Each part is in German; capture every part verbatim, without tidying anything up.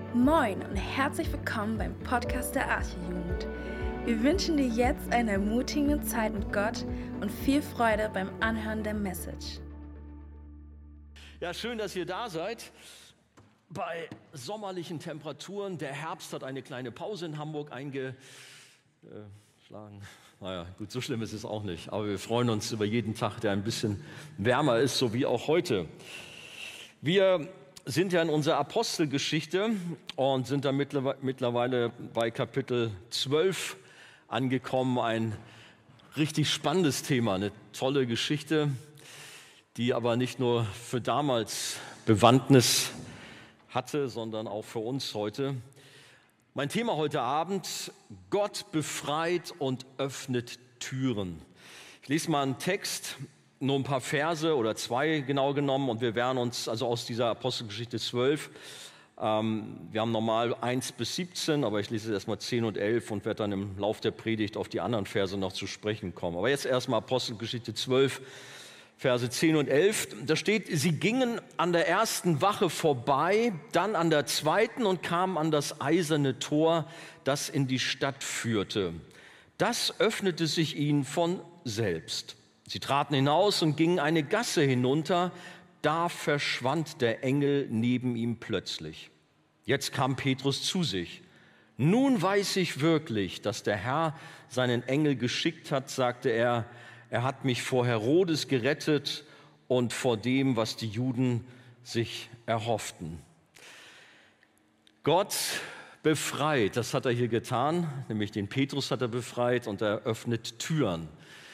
Moin und herzlich willkommen beim Podcast der Arche-Jugend. Wir wünschen dir jetzt eine ermutigende Zeit mit Gott und viel Freude beim Anhören der Message. Ja, schön, dass ihr da seid. Bei sommerlichen Temperaturen, der Herbst hat eine kleine Pause in Hamburg eingeschlagen. Naja, gut, so schlimm ist es auch nicht. Aber wir freuen uns über jeden Tag, der ein bisschen wärmer ist, so wie auch heute. Wir sind ja in unserer Apostelgeschichte und sind da mittlerweile bei Kapitel zwölf angekommen. Ein richtig spannendes Thema, eine tolle Geschichte, die aber nicht nur für damals Bewandtnis hatte, sondern auch für uns heute. Mein Thema heute Abend: Gott befreit und öffnet Türen. Ich lese mal einen Text, nur ein paar Verse oder zwei genau genommen, und wir werden uns also aus dieser Apostelgeschichte zwölf, ähm, wir haben normal eins bis siebzehn, aber ich lese erstmal zehn und elf und werde dann im Lauf der Predigt auf die anderen Verse noch zu sprechen kommen. Aber jetzt erstmal Apostelgeschichte zwölf, Verse zehn und elf. Da steht: Sie gingen an der ersten Wache vorbei, dann an der zweiten und kamen an das eiserne Tor, das in die Stadt führte. Das öffnete sich ihnen von selbst. Sie traten hinaus und gingen eine Gasse hinunter. Da verschwand der Engel neben ihm plötzlich. Jetzt kam Petrus zu sich. Nun weiß ich wirklich, dass der Herr seinen Engel geschickt hat, sagte er. Er hat mich vor Herodes gerettet und vor dem, was die Juden sich erhofften. Gott befreit, das hat er hier getan, nämlich den Petrus hat er befreit, und er öffnet Türen.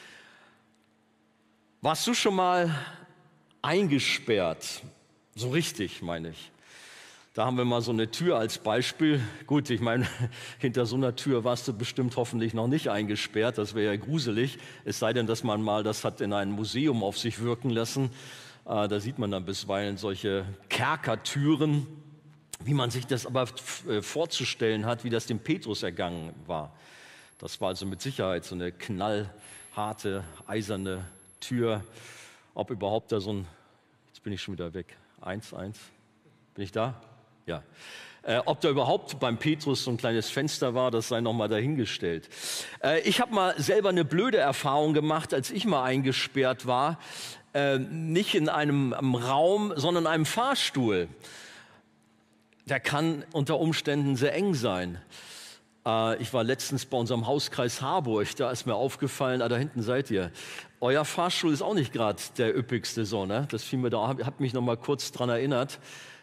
Warst du schon mal eingesperrt? So richtig, meine ich. Da haben wir mal so eine Tür als Beispiel. Gut, ich meine, hinter so einer Tür warst du bestimmt hoffentlich noch nicht eingesperrt. Das wäre ja gruselig. Es sei denn, dass man mal das hat in einem Museum auf sich wirken lassen. Äh, da sieht man dann bisweilen solche Kerkertüren, wie man sich das aber vorzustellen hat, wie das dem Petrus ergangen war. Das war also mit Sicherheit so eine knallharte, eiserne Tür. Ob überhaupt da so ein, jetzt bin ich schon wieder weg, eins, eins, bin ich da? Ja. Äh, ob da überhaupt beim Petrus so ein kleines Fenster war, das sei nochmal dahingestellt. Äh, ich habe mal selber eine blöde Erfahrung gemacht, als ich mal eingesperrt war. Äh, nicht in einem, einem Raum, sondern in einem Fahrstuhl. Der kann unter Umständen sehr eng sein. Äh, ich war letztens bei unserem Hauskreis Harburg, da ist mir aufgefallen, ah, da hinten seid ihr. Euer Fahrstuhl ist auch nicht gerade der üppigste, so, ne? Das fiel mir da, hat mich noch mal kurz dran erinnert.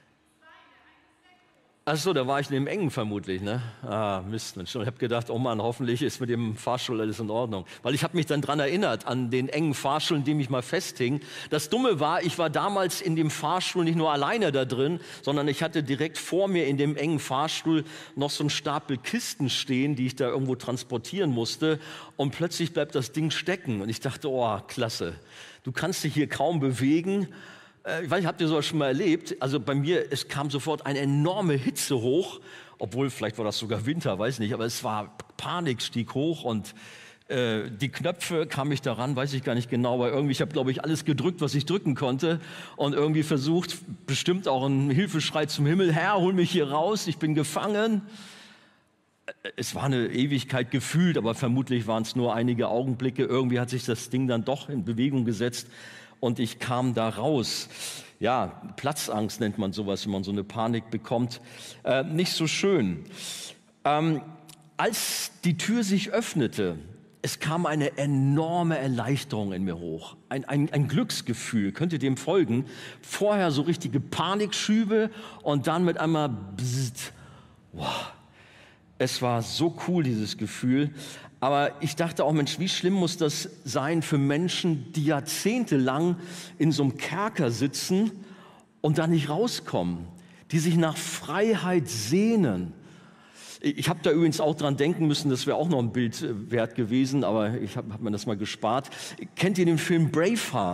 Ach so, da war ich in dem Engen vermutlich, ne? Ah, Mist, Mensch. Ich habe gedacht, oh Mann, hoffentlich ist mit dem Fahrstuhl alles in Ordnung. Weil ich habe mich dann dran erinnert, an den engen Fahrstuhl, in dem ich mal festhing. Das Dumme war, ich war damals in dem Fahrstuhl nicht nur alleine da drin, sondern ich hatte direkt vor mir in dem engen Fahrstuhl noch so einen Stapel Kisten stehen, die ich da irgendwo transportieren musste. Und plötzlich bleibt das Ding stecken. Und ich dachte, oh, klasse, du kannst dich hier kaum bewegen. Ich weiß nicht, habt ihr sowas schon mal erlebt? Also bei mir, es kam sofort eine enorme Hitze hoch, obwohl vielleicht war das sogar Winter, weiß nicht, aber es war Panik, stieg hoch, und äh, die Knöpfe kam ich daran, weiß ich gar nicht genau, aber irgendwie, ich habe, glaube ich, alles gedrückt, was ich drücken konnte, und irgendwie versucht, bestimmt auch einen Hilfeschrei zum Himmel: Herr, hol mich hier raus, ich bin gefangen. Es war eine Ewigkeit gefühlt, aber vermutlich waren es nur einige Augenblicke. Irgendwie hat sich das Ding dann doch in Bewegung gesetzt. Und ich kam da raus. Ja, Platzangst nennt man sowas, wenn man so eine Panik bekommt. Äh, nicht so schön. Ähm, als die Tür sich öffnete, es kam eine enorme Erleichterung in mir hoch. Ein, ein, ein Glücksgefühl, könnt ihr dem folgen? Vorher so richtige Panikschübe und dann mit einmal bzzzt. Wow. Es war so cool, dieses Gefühl. Aber ich dachte auch, Mensch, wie schlimm muss das sein für Menschen, die jahrzehntelang in so einem Kerker sitzen und da nicht rauskommen, die sich nach Freiheit sehnen. Ich habe da übrigens auch dran denken müssen, das wäre auch noch ein Bild wert gewesen, aber ich habe hab mir das mal gespart. Kennt ihr den Film Braveheart?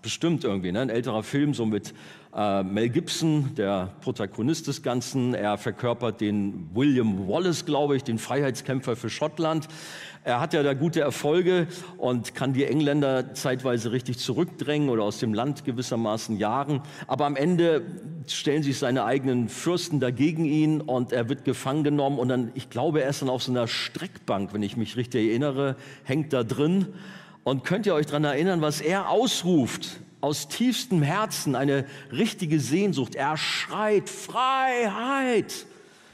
bestimmt irgendwie, ne? Ein älterer Film, so mit äh, Mel Gibson, der Protagonist des Ganzen. Er verkörpert den William Wallace, glaube ich, den Freiheitskämpfer für Schottland. Er hat ja da gute Erfolge und kann die Engländer zeitweise richtig zurückdrängen oder aus dem Land gewissermaßen jagen. Aber am Ende stellen sich seine eigenen Fürsten dagegen ihn und er wird gefangen genommen. Und dann, ich glaube, er ist dann auf so einer Streckbank, wenn ich mich richtig erinnere, hängt da drin. Und könnt ihr euch daran erinnern, was er ausruft? Aus tiefstem Herzen eine richtige Sehnsucht. Er schreit Freiheit.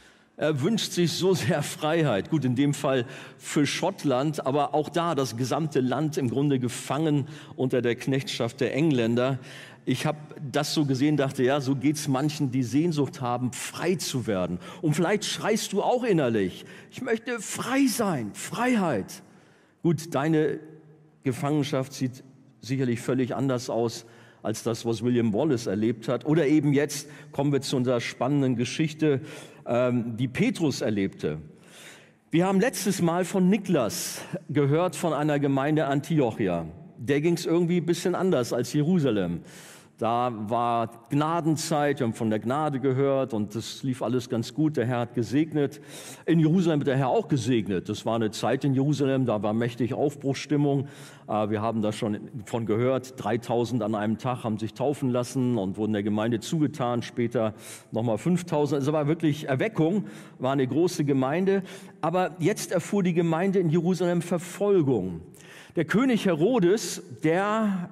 Er wünscht sich so sehr Freiheit. Gut, in dem Fall für Schottland, aber auch da das gesamte Land im Grunde gefangen unter der Knechtschaft der Engländer. Ich habe das so gesehen, dachte, ja, so geht's manchen, die Sehnsucht haben, frei zu werden. Und vielleicht schreist du auch innerlich, ich möchte frei sein, Freiheit. Gut, deine Gefangenschaft sieht sicherlich völlig anders aus als das, was William Wallace erlebt hat. Oder eben jetzt kommen wir zu unserer spannenden Geschichte, ähm, die Petrus erlebte. Wir haben letztes Mal von Niklas gehört, von einer Gemeinde Antiochia. Der ging es irgendwie ein bisschen anders als Jerusalem. Da war Gnadenzeit, wir haben von der Gnade gehört und das lief alles ganz gut. Der Herr hat gesegnet. In Jerusalem hat der Herr auch gesegnet. Das war eine Zeit in Jerusalem, da war mächtig Aufbruchsstimmung. Wir haben da schon von gehört, dreitausend an einem Tag haben sich taufen lassen und wurden der Gemeinde zugetan. Später nochmal fünftausend. Es war wirklich Erweckung, war eine große Gemeinde. Aber jetzt erfuhr die Gemeinde in Jerusalem Verfolgung. Der König Herodes, der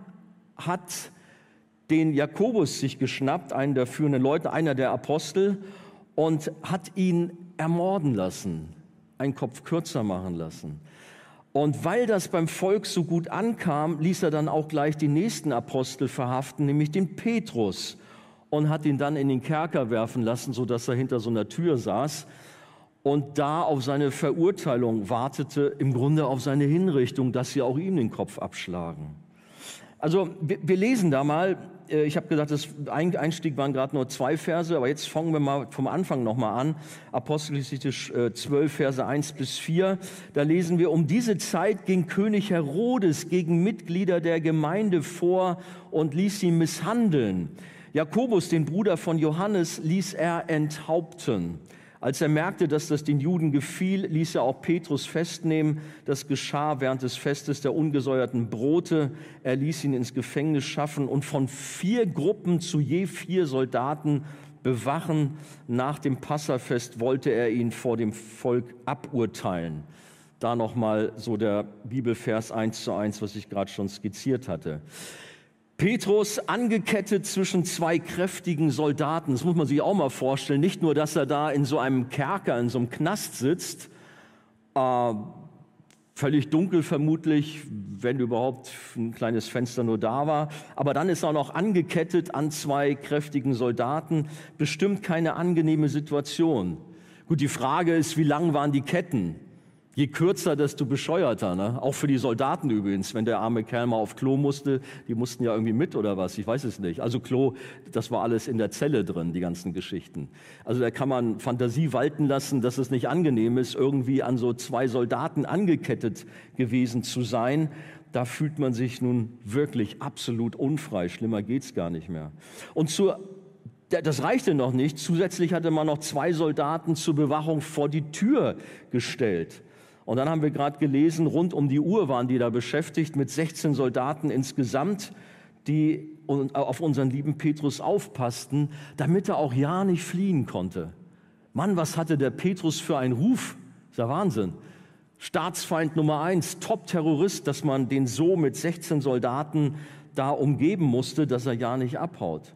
hat den Jakobus sich geschnappt, einen der führenden Leute, einer der Apostel, und hat ihn ermorden lassen, einen Kopf kürzer machen lassen. Und weil das beim Volk so gut ankam, ließ er dann auch gleich den nächsten Apostel verhaften, nämlich den Petrus, und hat ihn dann in den Kerker werfen lassen, sodass er hinter so einer Tür saß und da auf seine Verurteilung wartete, im Grunde auf seine Hinrichtung, dass sie auch ihm den Kopf abschlagen. Also wir, wir lesen da mal, ich habe gesagt, das Einstieg waren gerade nur zwei Verse, aber jetzt fangen wir mal vom Anfang nochmal an. Apostelgeschichte zwölf, Verse eins bis vier. Da lesen wir, um diese Zeit ging König Herodes gegen Mitglieder der Gemeinde vor und ließ sie misshandeln. Jakobus, den Bruder von Johannes, ließ er enthaupten. Als er merkte, dass das den Juden gefiel, ließ er auch Petrus festnehmen. Das geschah während des Festes der ungesäuerten Brote. Er ließ ihn ins Gefängnis schaffen und von vier Gruppen zu je vier Soldaten bewachen. Nach dem Passafest wollte er ihn vor dem Volk aburteilen. Da nochmal so der Bibelvers eins zu eins, was ich gerade schon skizziert hatte. Petrus angekettet zwischen zwei kräftigen Soldaten. Das muss man sich auch mal vorstellen. Nicht nur, dass er da in so einem Kerker, in so einem Knast sitzt, äh, völlig dunkel vermutlich, wenn überhaupt ein kleines Fenster nur da war. Aber dann ist er auch noch angekettet an zwei kräftigen Soldaten. Bestimmt keine angenehme Situation. Gut, die Frage ist, wie lang waren die Ketten? Je kürzer, desto bescheuerter, ne? Auch für die Soldaten übrigens, wenn der arme Kerl mal auf Klo musste, die mussten ja irgendwie mit oder was, ich weiß es nicht. Also Klo, das war alles in der Zelle drin, die ganzen Geschichten. Also da kann man Fantasie walten lassen, dass es nicht angenehm ist, irgendwie an so zwei Soldaten angekettet gewesen zu sein. Da fühlt man sich nun wirklich absolut unfrei, schlimmer geht's gar nicht mehr. Und zur Das reichte noch nicht. Zusätzlich hatte man noch zwei Soldaten zur Bewachung vor die Tür gestellt. Und dann haben wir gerade gelesen, rund um die Uhr waren die da beschäftigt mit sechzehn Soldaten insgesamt, die auf unseren lieben Petrus aufpassten, damit er auch ja nicht fliehen konnte. Mann, was hatte der Petrus für einen Ruf? Das ist ja Wahnsinn. Staatsfeind Nummer eins, Top-Terrorist, dass man den so mit sechzehn Soldaten da umgeben musste, dass er ja nicht abhaut.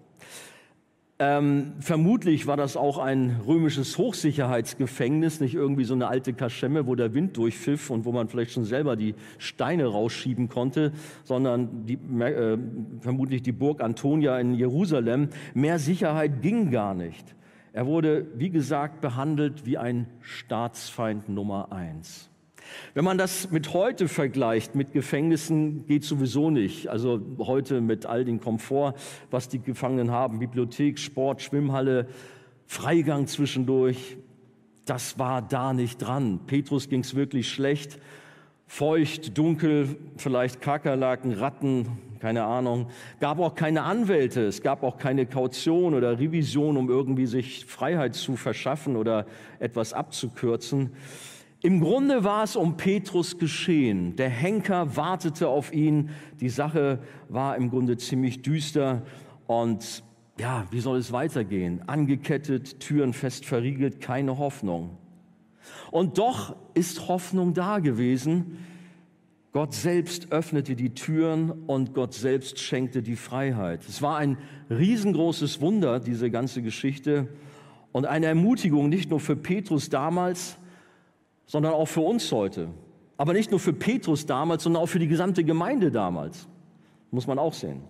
Ähm, vermutlich war das auch ein römisches Hochsicherheitsgefängnis, nicht irgendwie so eine alte Kaschemme, wo der Wind durchpfiff und wo man vielleicht schon selber die Steine rausschieben konnte, sondern die, äh, vermutlich die Burg Antonia in Jerusalem. Mehr Sicherheit ging gar nicht. Er wurde, wie gesagt, behandelt wie ein Staatsfeind Nummer eins. Wenn man das mit heute vergleicht, mit Gefängnissen, geht sowieso nicht. Also heute mit all dem Komfort, was die Gefangenen haben, Bibliothek, Sport, Schwimmhalle, Freigang zwischendurch, das war da nicht dran. Petrus ging es wirklich schlecht. feucht, dunkel, vielleicht Kakerlaken, Ratten, keine Ahnung. Gab auch keine Anwälte, es gab auch keine Kaution oder Revision, um irgendwie sich Freiheit zu verschaffen oder etwas abzukürzen. Im Grunde war es um Petrus geschehen. Der Henker wartete auf ihn. Die Sache war im Grunde ziemlich düster. Und ja, wie soll es weitergehen? Angekettet, Türen fest verriegelt, keine Hoffnung. Und doch ist Hoffnung da gewesen. Gott selbst öffnete die Türen und Gott selbst schenkte die Freiheit. Es war ein riesengroßes Wunder, diese ganze Geschichte. Und eine Ermutigung nicht nur für Petrus damals, sondern auch für uns heute. Aber nicht nur für Petrus damals, sondern auch für die gesamte Gemeinde damals. Muss man auch sehen.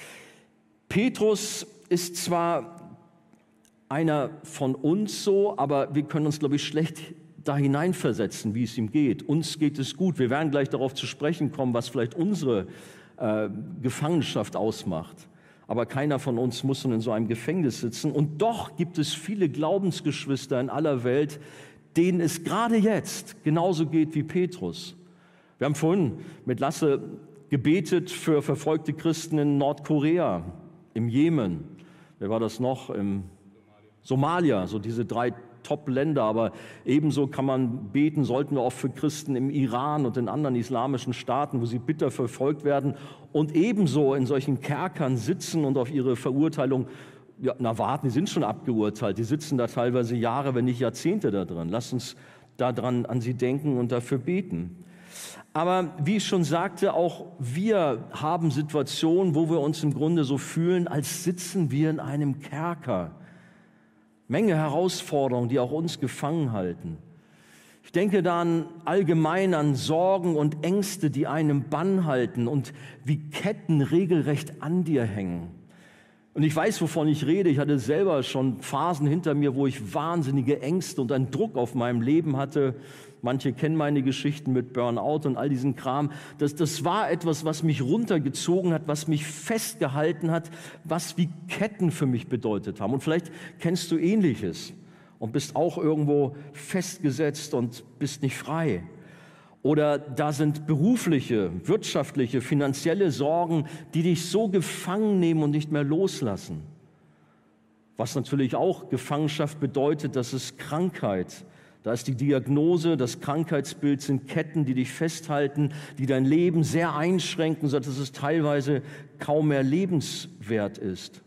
Petrus ist zwar einer von uns so, aber wir können uns, glaube ich, schlecht da hineinversetzen, wie es ihm geht. Uns geht es gut. Wir werden gleich darauf zu sprechen kommen, was vielleicht unsere äh, Gefangenschaft ausmacht. Aber keiner von uns muss in so einem Gefängnis sitzen. Und doch gibt es viele Glaubensgeschwister in aller Welt, denen es gerade jetzt genauso geht wie Petrus. Wir haben vorhin mit Lasse gebetet für verfolgte Christen in Nordkorea, im Jemen. Wer war das noch? Im Somalia, so diese drei Top-Länder. Aber ebenso kann man beten, sollten wir auch für Christen im Iran und in anderen islamischen Staaten, wo sie bitter verfolgt werden und ebenso in solchen Kerkern sitzen und auf ihre Verurteilung Ja, na warten, die sind schon abgeurteilt. Die sitzen da teilweise Jahre, wenn nicht Jahrzehnte da drin. Lasst uns daran an sie denken und dafür beten. Aber wie ich schon sagte, auch wir haben Situationen, wo wir uns im Grunde so fühlen, als sitzen wir in einem Kerker. Menge Herausforderungen, die auch uns gefangen halten. Ich denke dann allgemein an Sorgen und Ängste, die einen im Bann halten und wie Ketten regelrecht an dir hängen. Und ich weiß, wovon ich rede. Ich hatte selber schon Phasen hinter mir, wo ich wahnsinnige Ängste und einen Druck auf meinem Leben hatte. Manche kennen meine Geschichten mit Burnout und all diesen Kram. Das, das war etwas, was mich runtergezogen hat, was mich festgehalten hat, was wie Ketten für mich bedeutet haben. Und vielleicht kennst du Ähnliches und bist auch irgendwo festgesetzt und bist nicht frei. Oder da sind berufliche, wirtschaftliche, finanzielle Sorgen, die dich so gefangen nehmen und nicht mehr loslassen. Was natürlich auch Gefangenschaft bedeutet, das ist Krankheit. Da ist die Diagnose, das Krankheitsbild sind Ketten, die dich festhalten, die dein Leben sehr einschränken, sodass es teilweise kaum mehr lebenswert ist.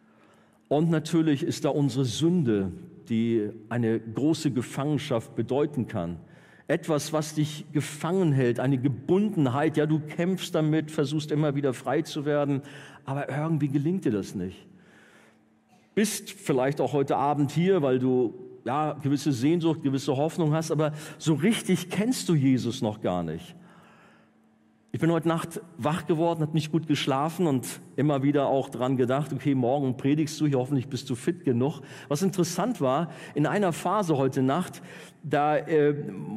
Und natürlich ist da unsere Sünde, die eine große Gefangenschaft bedeuten kann. Etwas, was dich gefangen hält, eine Gebundenheit. Ja, du kämpfst damit, versuchst immer wieder frei zu werden, aber irgendwie gelingt dir das nicht. Bist vielleicht auch heute Abend hier, weil du ja gewisse Sehnsucht, gewisse Hoffnung hast, aber so richtig kennst du Jesus noch gar nicht. Ich bin heute Nacht wach geworden, habe nicht gut geschlafen und immer wieder auch dran gedacht, okay, morgen predigst du hier, hoffentlich bist du fit genug. Was interessant war, in einer Phase heute Nacht, da äh,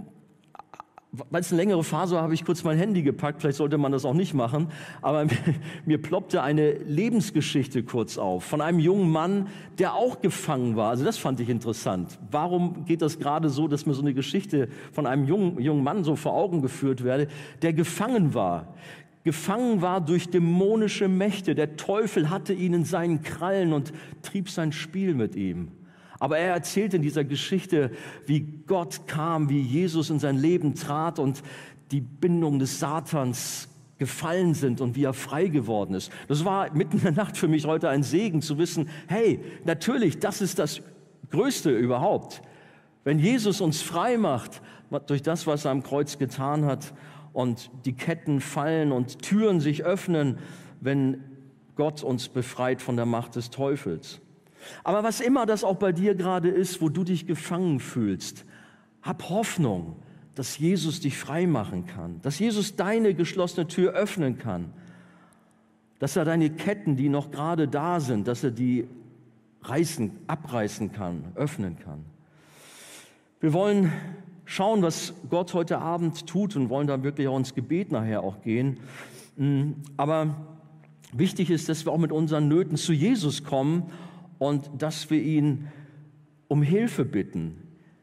weil es eine längere Phase war, habe ich kurz mein Handy gepackt, vielleicht sollte man das auch nicht machen, aber mir, mir ploppte eine Lebensgeschichte kurz auf von einem jungen Mann, der auch gefangen war. Also das fand ich interessant. Warum geht das gerade so, dass mir so eine Geschichte von einem jungen, jungen Mann so vor Augen geführt werde, der gefangen war? Gefangen war durch dämonische Mächte. Der Teufel hatte ihn in seinen Krallen und trieb sein Spiel mit ihm. Aber er erzählt in dieser Geschichte, wie Gott kam, wie Jesus in sein Leben trat und die Bindungen des Satans gefallen sind und wie er frei geworden ist. Das war mitten in der Nacht für mich heute ein Segen zu wissen, hey, natürlich, das ist das Größte überhaupt. Wenn Jesus uns frei macht durch das, was er am Kreuz getan hat und die Ketten fallen und Türen sich öffnen, wenn Gott uns befreit von der Macht des Teufels. Aber was immer das auch bei dir gerade ist, wo du dich gefangen fühlst, hab Hoffnung, dass Jesus dich frei machen kann, dass Jesus deine geschlossene Tür öffnen kann, dass er deine Ketten, die noch gerade da sind, dass er die reißen, abreißen kann, öffnen kann. Wir wollen schauen, was Gott heute Abend tut und wollen da wirklich auch ins Gebet nachher auch gehen. Aber wichtig ist, dass wir auch mit unseren Nöten zu Jesus kommen und dass wir ihn um Hilfe bitten.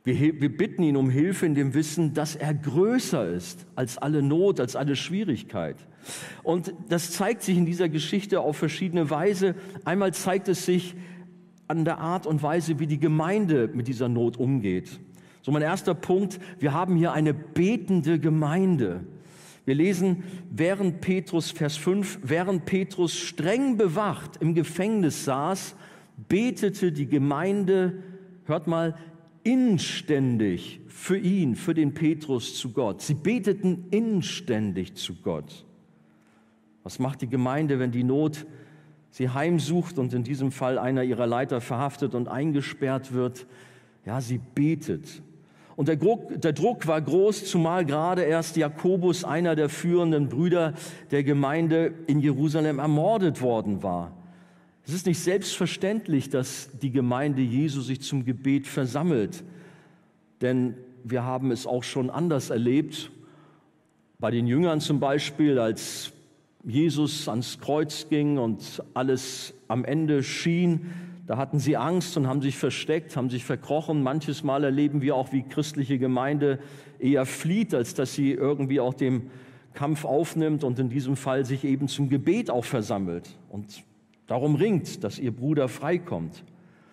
Wir, wir bitten ihn um Hilfe in dem Wissen, dass er größer ist als alle Not, als alle Schwierigkeit. Und das zeigt sich in dieser Geschichte auf verschiedene Weise. Einmal zeigt es sich an der Art und Weise, wie die Gemeinde mit dieser Not umgeht. So mein erster Punkt, wir haben hier eine betende Gemeinde. Wir lesen, während Petrus, Vers fünf, während Petrus streng bewacht im Gefängnis saß, betete die Gemeinde, hört mal, inständig für ihn, für den Petrus zu Gott. Sie beteten inständig zu Gott. Was macht die Gemeinde, wenn die Not sie heimsucht und in diesem Fall einer ihrer Leiter verhaftet und eingesperrt wird? Ja, sie betet. Und der Druck, der Druck war groß, zumal gerade erst Jakobus, einer der führenden Brüder der Gemeinde in Jerusalem, ermordet worden war. Es ist nicht selbstverständlich, dass die Gemeinde Jesu sich zum Gebet versammelt, denn wir haben es auch schon anders erlebt. Bei den Jüngern zum Beispiel, als Jesus ans Kreuz ging und alles am Ende schien, da hatten sie Angst und haben sich versteckt, haben sich verkrochen. Manches Mal erleben wir auch, wie christliche Gemeinde eher flieht, als dass sie irgendwie auch dem Kampf aufnimmt und in diesem Fall sich eben zum Gebet auch versammelt und darum ringt, dass ihr Bruder freikommt.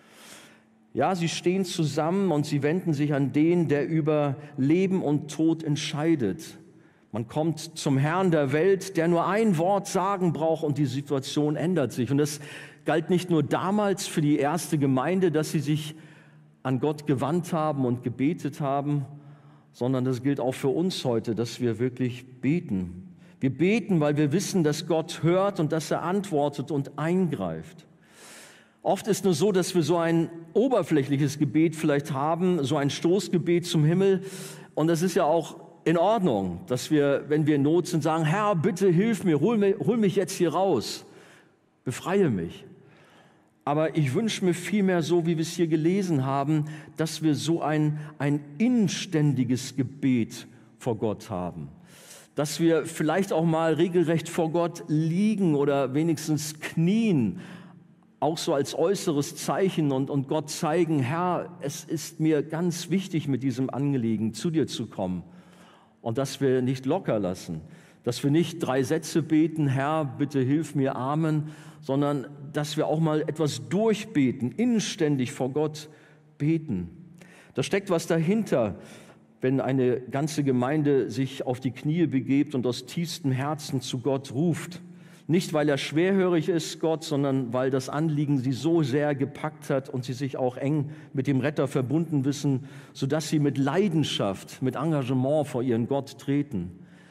Ja, sie stehen zusammen und sie wenden sich an den, der über Leben und Tod entscheidet. Man kommt zum Herrn der Welt, der nur ein Wort sagen braucht und die Situation ändert sich. Und das galt nicht nur damals für die erste Gemeinde, dass sie sich an Gott gewandt haben und gebetet haben, sondern das gilt auch für uns heute, dass wir wirklich beten. Wir beten, weil wir wissen, dass Gott hört und dass er antwortet und eingreift. Oft ist nur so, dass wir so ein oberflächliches Gebet vielleicht haben, so ein Stoßgebet zum Himmel. Und das ist ja auch in Ordnung, dass wir, wenn wir in Not sind, sagen, Herr, bitte hilf mir, hol mich, hol mich jetzt hier raus, befreie mich. Aber ich wünsche mir vielmehr so, wie wir es hier gelesen haben, dass wir so ein, ein inständiges Gebet vor Gott haben. Dass wir vielleicht auch mal regelrecht vor Gott liegen oder wenigstens knien, auch so als äußeres Zeichen und, und Gott zeigen, Herr, es ist mir ganz wichtig, mit diesem Anliegen zu dir zu kommen. Und dass wir nicht locker lassen, dass wir nicht drei Sätze beten, Herr, bitte hilf mir, Amen, sondern dass wir auch mal etwas durchbeten, inständig vor Gott beten. Da steckt was dahinter, wenn eine ganze Gemeinde sich auf die Knie begebt und aus tiefstem Herzen zu Gott ruft. Nicht, weil er schwerhörig ist, Gott, sondern weil das Anliegen sie so sehr gepackt hat und sie sich auch eng mit dem Retter verbunden wissen, sodass sie mit Leidenschaft, mit Engagement vor ihren Gott treten.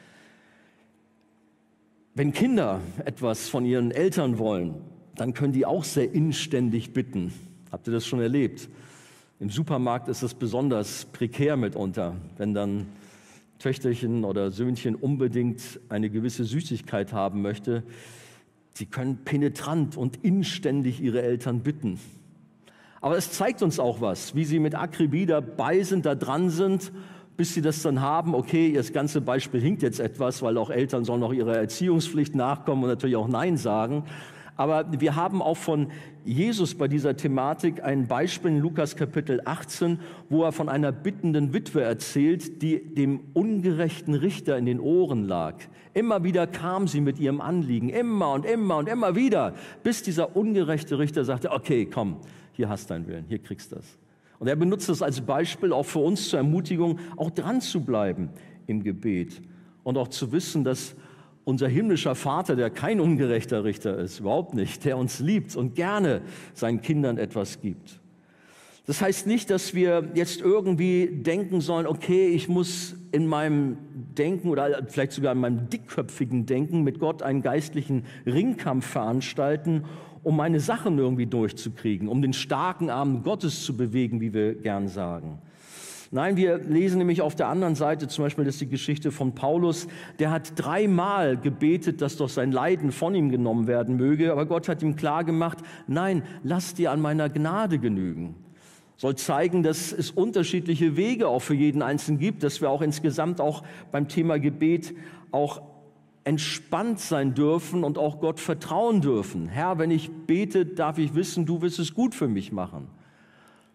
Wenn Kinder etwas von ihren Eltern wollen, dann können die auch sehr inständig bitten. Habt ihr das schon erlebt? Im Supermarkt ist es besonders prekär mitunter, wenn dann Töchterchen oder Söhnchen unbedingt eine gewisse Süßigkeit haben möchte. Sie können penetrant und inständig ihre Eltern bitten. Aber es zeigt uns auch was, wie sie mit Akribie dabei sind, da dran sind, bis sie das dann haben. Okay, das ganze Beispiel hinkt jetzt etwas, weil auch Eltern sollen noch ihrer Erziehungspflicht nachkommen und natürlich auch Nein sagen. Aber wir haben auch von Jesus bei dieser Thematik ein Beispiel in Lukas Kapitel achtzehn, wo er von einer bittenden Witwe erzählt, die dem ungerechten Richter in den Ohren lag. Immer wieder kam sie mit ihrem Anliegen, immer und immer und immer wieder, bis dieser ungerechte Richter sagte, okay, komm, hier hast du deinen Willen, hier kriegst du das. Und er benutzt das als Beispiel auch für uns zur Ermutigung, auch dran zu bleiben im Gebet und auch zu wissen, dass unser himmlischer Vater, der kein ungerechter Richter ist, überhaupt nicht, der uns liebt und gerne seinen Kindern etwas gibt. Das heißt nicht, dass wir jetzt irgendwie denken sollen, okay, ich muss in meinem Denken oder vielleicht sogar in meinem dickköpfigen Denken mit Gott einen geistlichen Ringkampf veranstalten, um meine Sachen irgendwie durchzukriegen, um den starken Arm Gottes zu bewegen, wie wir gern sagen. Nein, wir lesen nämlich auf der anderen Seite, zum Beispiel, das ist die Geschichte von Paulus, der hat dreimal gebetet, dass doch sein Leiden von ihm genommen werden möge, aber Gott hat ihm klargemacht, nein, lass dir an meiner Gnade genügen. Soll zeigen, dass es unterschiedliche Wege auch für jeden Einzelnen gibt, dass wir auch insgesamt auch beim Thema Gebet auch entspannt sein dürfen und auch Gott vertrauen dürfen. Herr, wenn ich bete, darf ich wissen, du wirst es gut für mich machen.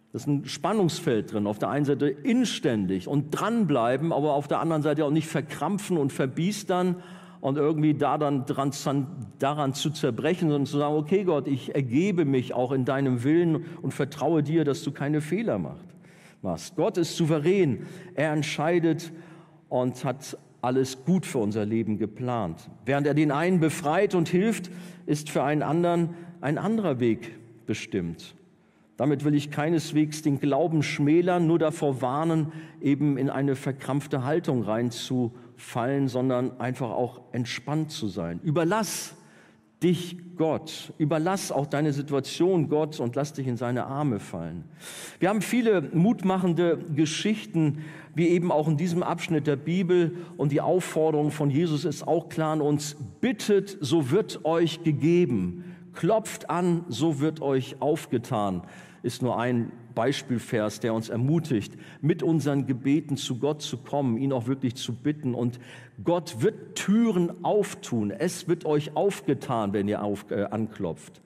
Das ist ein Spannungsfeld drin. Auf der einen Seite inständig und dranbleiben, aber auf der anderen Seite auch nicht verkrampfen und verbiestern und irgendwie da dann dran, daran zu zerbrechen, sondern zu sagen, okay Gott, ich ergebe mich auch in deinem Willen und vertraue dir, dass du keine Fehler machst. Gott ist souverän, er entscheidet und hat alles gut für unser Leben geplant. Während er den einen befreit und hilft, ist für einen anderen ein anderer Weg bestimmt. Damit will ich keineswegs den Glauben schmälern, nur davor warnen, eben in eine verkrampfte Haltung reinzufallen, sondern einfach auch entspannt zu sein. Überlass dich Gott, überlass auch deine Situation Gott und lass dich in seine Arme fallen. Wir haben viele mutmachende Geschichten, wie eben auch in diesem Abschnitt der Bibel, und die Aufforderung von Jesus ist auch klar an uns: Bittet, so wird euch gegeben, klopft an, so wird euch aufgetan. Ist nur ein Beispielvers, der uns ermutigt, mit unseren Gebeten zu Gott zu kommen, ihn auch wirklich zu bitten. Und Gott wird Türen auftun. Es wird euch aufgetan, wenn ihr auf, äh, anklopft.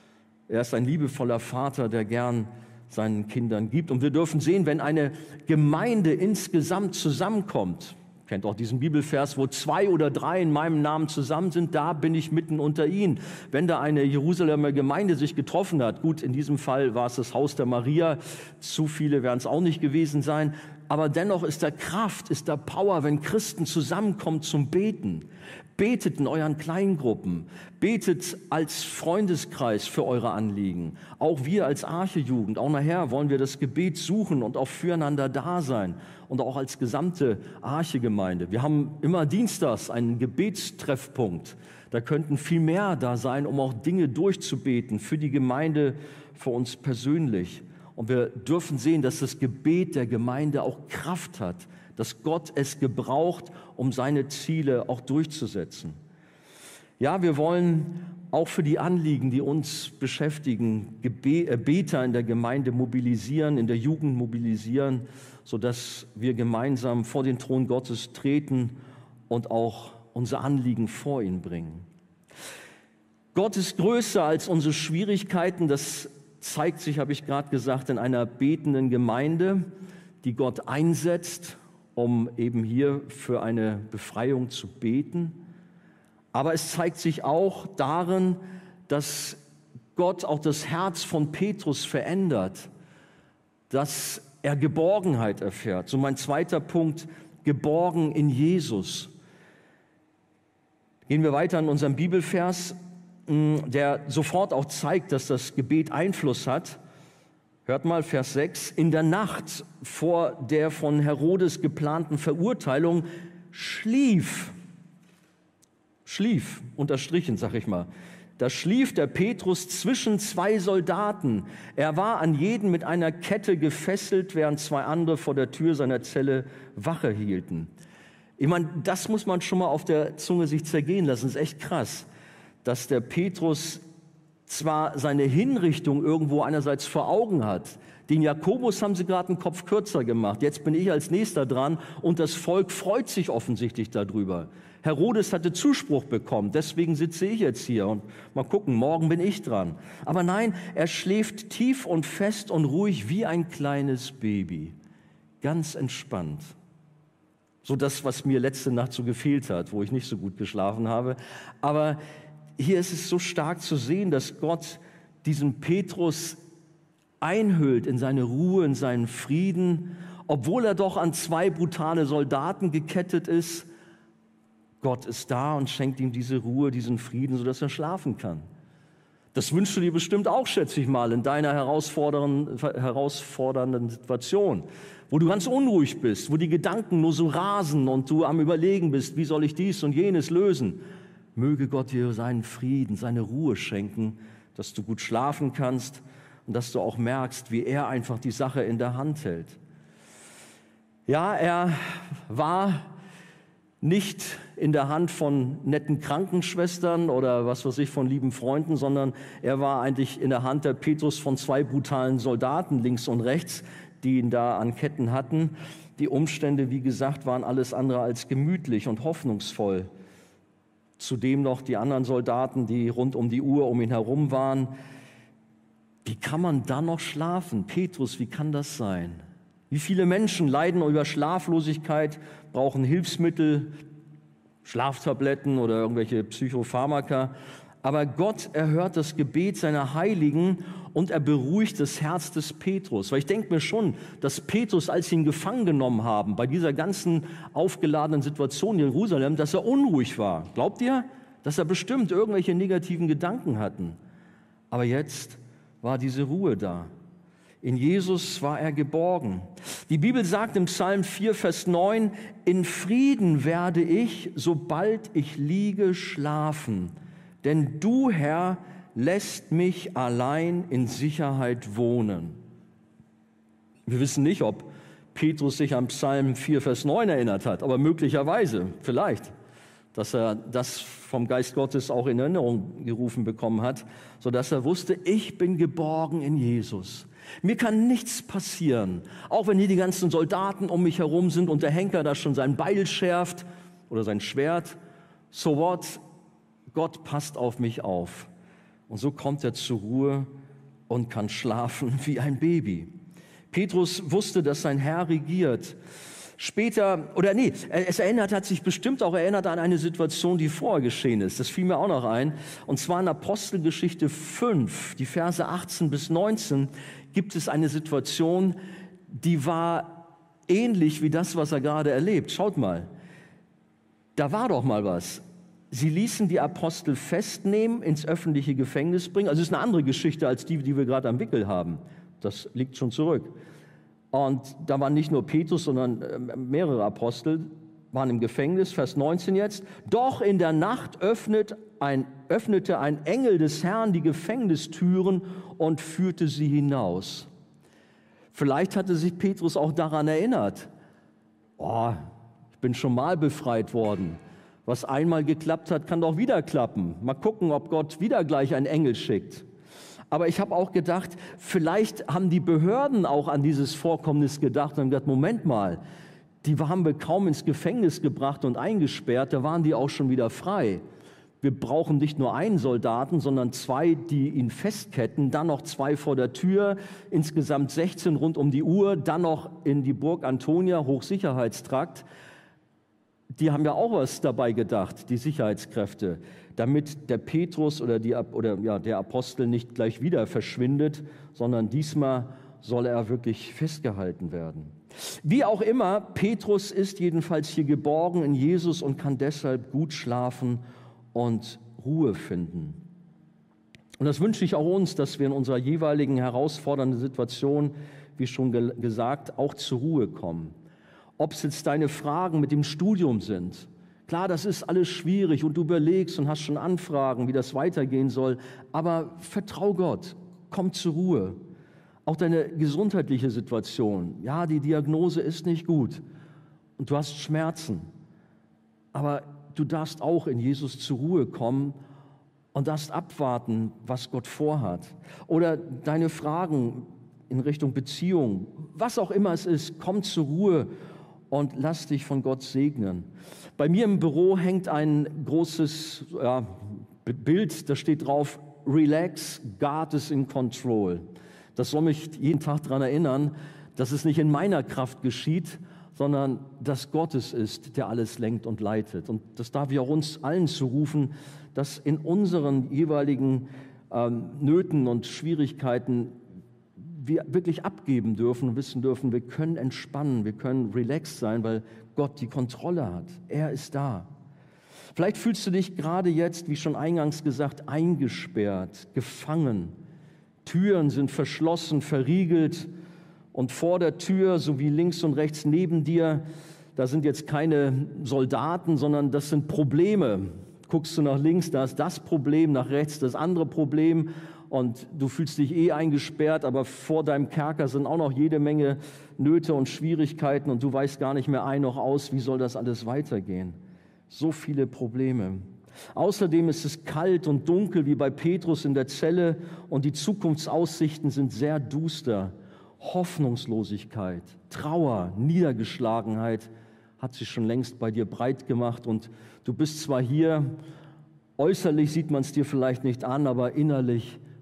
Er ist ein liebevoller Vater, der gern seinen Kindern gibt. Und wir dürfen sehen, wenn eine Gemeinde insgesamt zusammenkommt, kennt auch diesen Bibelvers, wo zwei oder drei in meinem Namen zusammen sind, da bin ich mitten unter ihnen. Wenn da eine Jerusalemer Gemeinde sich getroffen hat, gut, in diesem Fall war es das Haus der Maria, zu viele werden es auch nicht gewesen sein, aber dennoch ist da Kraft, ist da Power, wenn Christen zusammenkommen zum Beten. Betet in euren Kleingruppen, betet als Freundeskreis für eure Anliegen. Auch wir als Arche-Jugend, auch nachher wollen wir das Gebet suchen und auch füreinander da sein und auch als gesamte Arche-Gemeinde. Wir haben immer dienstags einen Gebetstreffpunkt. Da könnten viel mehr da sein, um auch Dinge durchzubeten für die Gemeinde, für uns persönlich. Und wir dürfen sehen, dass das Gebet der Gemeinde auch Kraft hat, dass Gott es gebraucht, um seine Ziele auch durchzusetzen. Ja, wir wollen auch für die Anliegen, die uns beschäftigen, Gebe- Beter in der Gemeinde mobilisieren, in der Jugend mobilisieren, sodass wir gemeinsam vor den Thron Gottes treten und auch unser Anliegen vor ihn bringen. Gott ist größer als unsere Schwierigkeiten. Das zeigt sich, habe ich gerade gesagt, in einer betenden Gemeinde, die Gott einsetzt, um eben hier für eine Befreiung zu beten. Aber es zeigt sich auch darin, dass Gott auch das Herz von Petrus verändert, dass er Geborgenheit erfährt. So mein zweiter Punkt, geborgen in Jesus. Gehen wir weiter in unserem Bibelvers, der sofort auch zeigt, dass das Gebet Einfluss hat. Hört mal, Vers sechs. In der Nacht vor der von Herodes geplanten Verurteilung schlief, schlief, unterstrichen, sag ich mal, da schlief der Petrus zwischen zwei Soldaten. Er war an jeden mit einer Kette gefesselt, während zwei andere vor der Tür seiner Zelle Wache hielten. Ich meine, das muss man schon mal auf der Zunge sich zergehen lassen. Das ist echt krass, dass der Petrus zwar seine Hinrichtung irgendwo einerseits vor Augen hat. Den Jakobus haben sie gerade einen Kopf kürzer gemacht. Jetzt bin ich als Nächster dran und das Volk freut sich offensichtlich darüber. Herodes hatte Zuspruch bekommen, deswegen sitze ich jetzt hier und mal gucken, morgen bin ich dran. Aber nein, er schläft tief und fest und ruhig wie ein kleines Baby. Ganz entspannt. So das, was mir letzte Nacht so gefehlt hat, wo ich nicht so gut geschlafen habe. Aber hier ist es so stark zu sehen, dass Gott diesen Petrus einhüllt in seine Ruhe, in seinen Frieden, obwohl er doch an zwei brutale Soldaten gekettet ist. Gott ist da und schenkt ihm diese Ruhe, diesen Frieden, sodass er schlafen kann. Das wünschst du dir bestimmt auch, schätze ich mal, in deiner herausfordernden, herausfordernden Situation, wo du ganz unruhig bist, wo die Gedanken nur so rasen und du am Überlegen bist, wie soll ich dies und jenes lösen. Möge Gott dir seinen Frieden, seine Ruhe schenken, dass du gut schlafen kannst und dass du auch merkst, wie er einfach die Sache in der Hand hält. Ja, er war nicht in der Hand von netten Krankenschwestern oder was weiß ich, von lieben Freunden, sondern er war eigentlich in der Hand der Petrus von zwei brutalen Soldaten links und rechts, die ihn da an Ketten hatten. Die Umstände, wie gesagt, waren alles andere als gemütlich und hoffnungsvoll. Zudem noch die anderen Soldaten, die rund um die Uhr um ihn herum waren. Wie kann man da noch schlafen? Petrus, wie kann das sein? Wie viele Menschen leiden über Schlaflosigkeit, brauchen Hilfsmittel, Schlaftabletten oder irgendwelche Psychopharmaka. Aber Gott erhört das Gebet seiner Heiligen und er beruhigt das Herz des Petrus. Weil ich denke mir schon, dass Petrus, als sie ihn gefangen genommen haben, bei dieser ganzen aufgeladenen Situation in Jerusalem, dass er unruhig war. Glaubt ihr, dass er bestimmt irgendwelche negativen Gedanken hatten? Aber jetzt war diese Ruhe da. In Jesus war er geborgen. Die Bibel sagt im Psalm vier, Vers neun, in Frieden werde ich, sobald ich liege, schlafen. Denn du, Herr, lässt mich allein in Sicherheit wohnen. Wir wissen nicht, ob Petrus sich an Psalm vier, Vers neun erinnert hat, aber möglicherweise, vielleicht, dass er das vom Geist Gottes auch in Erinnerung gerufen bekommen hat, sodass er wusste, ich bin geborgen in Jesus. Mir kann nichts passieren, auch wenn hier die ganzen Soldaten um mich herum sind und der Henker da schon sein Beil schärft oder sein Schwert. So what? Gott passt auf mich auf. Und so kommt er zur Ruhe und kann schlafen wie ein Baby. Petrus wusste, dass sein Herr regiert. Später, oder nee, es erinnert, hat sich bestimmt auch erinnert an eine Situation, die vorher geschehen ist. Das fiel mir auch noch ein. Und zwar in Apostelgeschichte fünf, die Verse achtzehn bis neunzehn, gibt es eine Situation, die war ähnlich wie das, was er gerade erlebt. Schaut mal, da war doch mal was. Sie ließen die Apostel festnehmen, ins öffentliche Gefängnis bringen. Also es ist eine andere Geschichte als die, die wir gerade am Wickel haben. Das liegt schon zurück. Und da waren nicht nur Petrus, sondern mehrere Apostel, waren im Gefängnis, Vers neunzehn jetzt. Doch in der Nacht öffnet ein, öffnete ein Engel des Herrn die Gefängnistüren und führte sie hinaus. Vielleicht hatte sich Petrus auch daran erinnert. Oh, ich bin schon mal befreit worden. Was einmal geklappt hat, kann doch wieder klappen. Mal gucken, ob Gott wieder gleich einen Engel schickt. Aber ich habe auch gedacht, vielleicht haben die Behörden auch an dieses Vorkommnis gedacht und haben gedacht, Moment mal, die haben wir kaum ins Gefängnis gebracht und eingesperrt, da waren die auch schon wieder frei. Wir brauchen nicht nur einen Soldaten, sondern zwei, die ihn festketten, dann noch zwei vor der Tür, insgesamt sechzehn rund um die Uhr, dann noch in die Burg Antonia, Hochsicherheitstrakt. Die haben ja auch was dabei gedacht, die Sicherheitskräfte, damit der Petrus oder, die, oder ja, der Apostel nicht gleich wieder verschwindet, sondern diesmal soll er wirklich festgehalten werden. Wie auch immer, Petrus ist jedenfalls hier geborgen in Jesus und kann deshalb gut schlafen und Ruhe finden. Und das wünsche ich auch uns, dass wir in unserer jeweiligen herausfordernden Situation, wie schon ge- gesagt, auch zur Ruhe kommen. Ob es jetzt deine Fragen mit dem Studium sind. Klar, das ist alles schwierig und du überlegst und hast schon Anfragen, wie das weitergehen soll. Aber vertrau Gott, komm zur Ruhe. Auch deine gesundheitliche Situation. Ja, die Diagnose ist nicht gut und du hast Schmerzen. Aber du darfst auch in Jesus zur Ruhe kommen und darfst abwarten, was Gott vorhat. Oder deine Fragen in Richtung Beziehung, was auch immer es ist, komm zur Ruhe und lass dich von Gott segnen. Bei mir im Büro hängt ein großes ja, Bild, da steht drauf, Relax, God is in control. Das soll mich jeden Tag daran erinnern, dass es nicht in meiner Kraft geschieht, sondern dass Gott es ist, der alles lenkt und leitet. Und das darf ich auch uns allen zurufen, dass in unseren jeweiligen ähm, Nöten und Schwierigkeiten wir wirklich abgeben dürfen und wissen dürfen, wir können entspannen, wir können relaxed sein, weil Gott die Kontrolle hat. Er ist da. Vielleicht fühlst du dich gerade jetzt, wie schon eingangs gesagt, eingesperrt, gefangen. Türen sind verschlossen, verriegelt und vor der Tür sowie links und rechts neben dir, da sind jetzt keine Soldaten, sondern das sind Probleme. Guckst du nach links, da ist das Problem, nach rechts das andere Problem und du fühlst dich eh eingesperrt, aber vor deinem Kerker sind auch noch jede Menge Nöte und Schwierigkeiten und du weißt gar nicht mehr ein noch aus, wie soll das alles weitergehen. So viele Probleme. Außerdem ist es kalt und dunkel wie bei Petrus in der Zelle und die Zukunftsaussichten sind sehr duster. Hoffnungslosigkeit, Trauer, Niedergeschlagenheit hat sich schon längst bei dir breit gemacht und du bist zwar hier, äußerlich sieht man es dir vielleicht nicht an, aber innerlich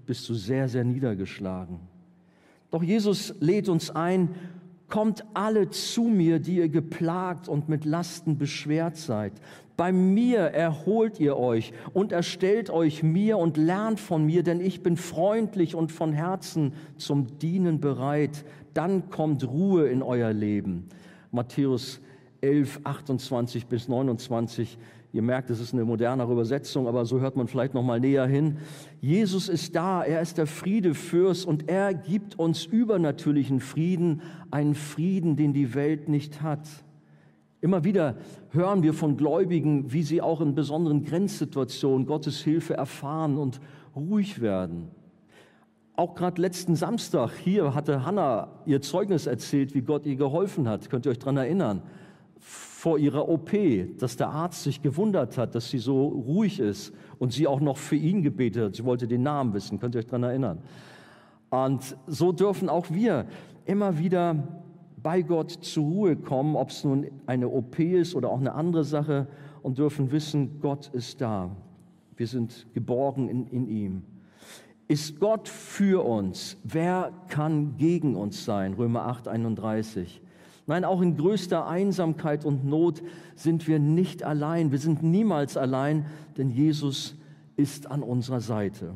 bist du sehr, sehr niedergeschlagen. Doch Jesus lädt uns ein, kommt alle zu mir, die ihr geplagt und mit Lasten beschwert seid. Bei mir erholt ihr euch und erstellt euch mir und lernt von mir, denn ich bin freundlich und von Herzen zum Dienen bereit. Dann kommt Ruhe in euer Leben. Matthäus elf, achtundzwanzig bis neunundzwanzig. Ihr merkt, es ist eine modernere Übersetzung, aber so hört man vielleicht noch mal näher hin. Jesus ist da, er ist der Friedefürst und er gibt uns übernatürlichen Frieden, einen Frieden, den die Welt nicht hat. Immer wieder hören wir von Gläubigen, wie sie auch in besonderen Grenzsituationen Gottes Hilfe erfahren und ruhig werden. Auch gerade letzten Samstag hier hatte Hannah ihr Zeugnis erzählt, wie Gott ihr geholfen hat. Könnt ihr euch daran erinnern? Vor ihrer O P, dass der Arzt sich gewundert hat, dass sie so ruhig ist und sie auch noch für ihn gebetet hat. Sie wollte den Namen wissen, könnt ihr euch daran erinnern. Und so dürfen auch wir immer wieder bei Gott zur Ruhe kommen, ob es nun eine O P ist oder auch eine andere Sache, und dürfen wissen, Gott ist da. Wir sind geborgen in, in ihm. Ist Gott für uns? Wer kann gegen uns sein? Römer acht, einunddreißig. Nein, auch in größter Einsamkeit und Not sind wir nicht allein. Wir sind niemals allein, denn Jesus ist an unserer Seite.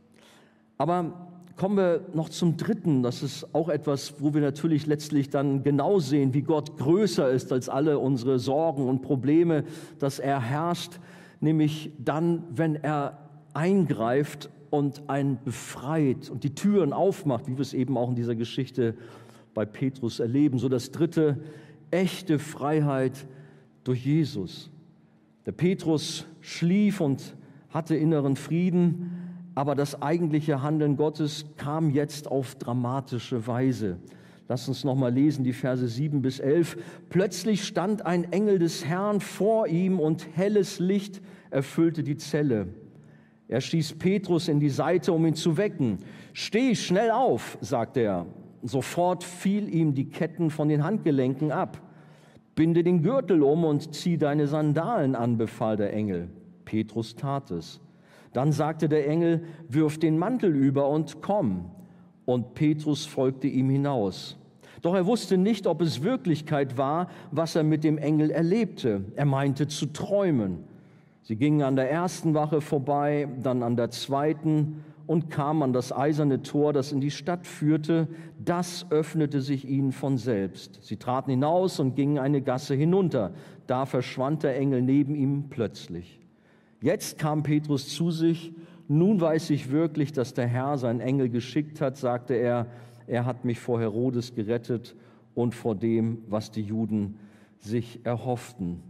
Aber kommen wir noch zum Dritten. Das ist auch etwas, wo wir natürlich letztlich dann genau sehen, wie Gott größer ist als alle unsere Sorgen und Probleme, dass er herrscht, nämlich dann, wenn er eingreift und einen befreit und die Türen aufmacht, wie wir es eben auch in dieser Geschichte bei Petrus erleben. So das Dritte, echte Freiheit durch Jesus. Der Petrus schlief und hatte inneren Frieden, aber das eigentliche Handeln Gottes kam jetzt auf dramatische Weise. Lass uns noch mal lesen, die Verse sieben bis elf. Plötzlich stand ein Engel des Herrn vor ihm und helles Licht erfüllte die Zelle. Er stieß Petrus in die Seite, um ihn zu wecken. Steh schnell auf, sagte er. Sofort fiel ihm die Ketten von den Handgelenken ab. Binde den Gürtel um und zieh deine Sandalen an, befahl der Engel. Petrus tat es. Dann sagte der Engel, wirf den Mantel über und komm. Und Petrus folgte ihm hinaus. Doch er wusste nicht, ob es Wirklichkeit war, was er mit dem Engel erlebte. Er meinte zu träumen. Sie gingen an der ersten Wache vorbei, dann an der zweiten und kamen an das eiserne Tor, das in die Stadt führte. Das öffnete sich ihnen von selbst. Sie traten hinaus und gingen eine Gasse hinunter. Da verschwand der Engel neben ihm plötzlich. Jetzt kam Petrus zu sich. Nun weiß ich wirklich, dass der Herr seinen Engel geschickt hat, sagte er. Er hat mich vor Herodes gerettet und vor dem, was die Juden sich erhofften.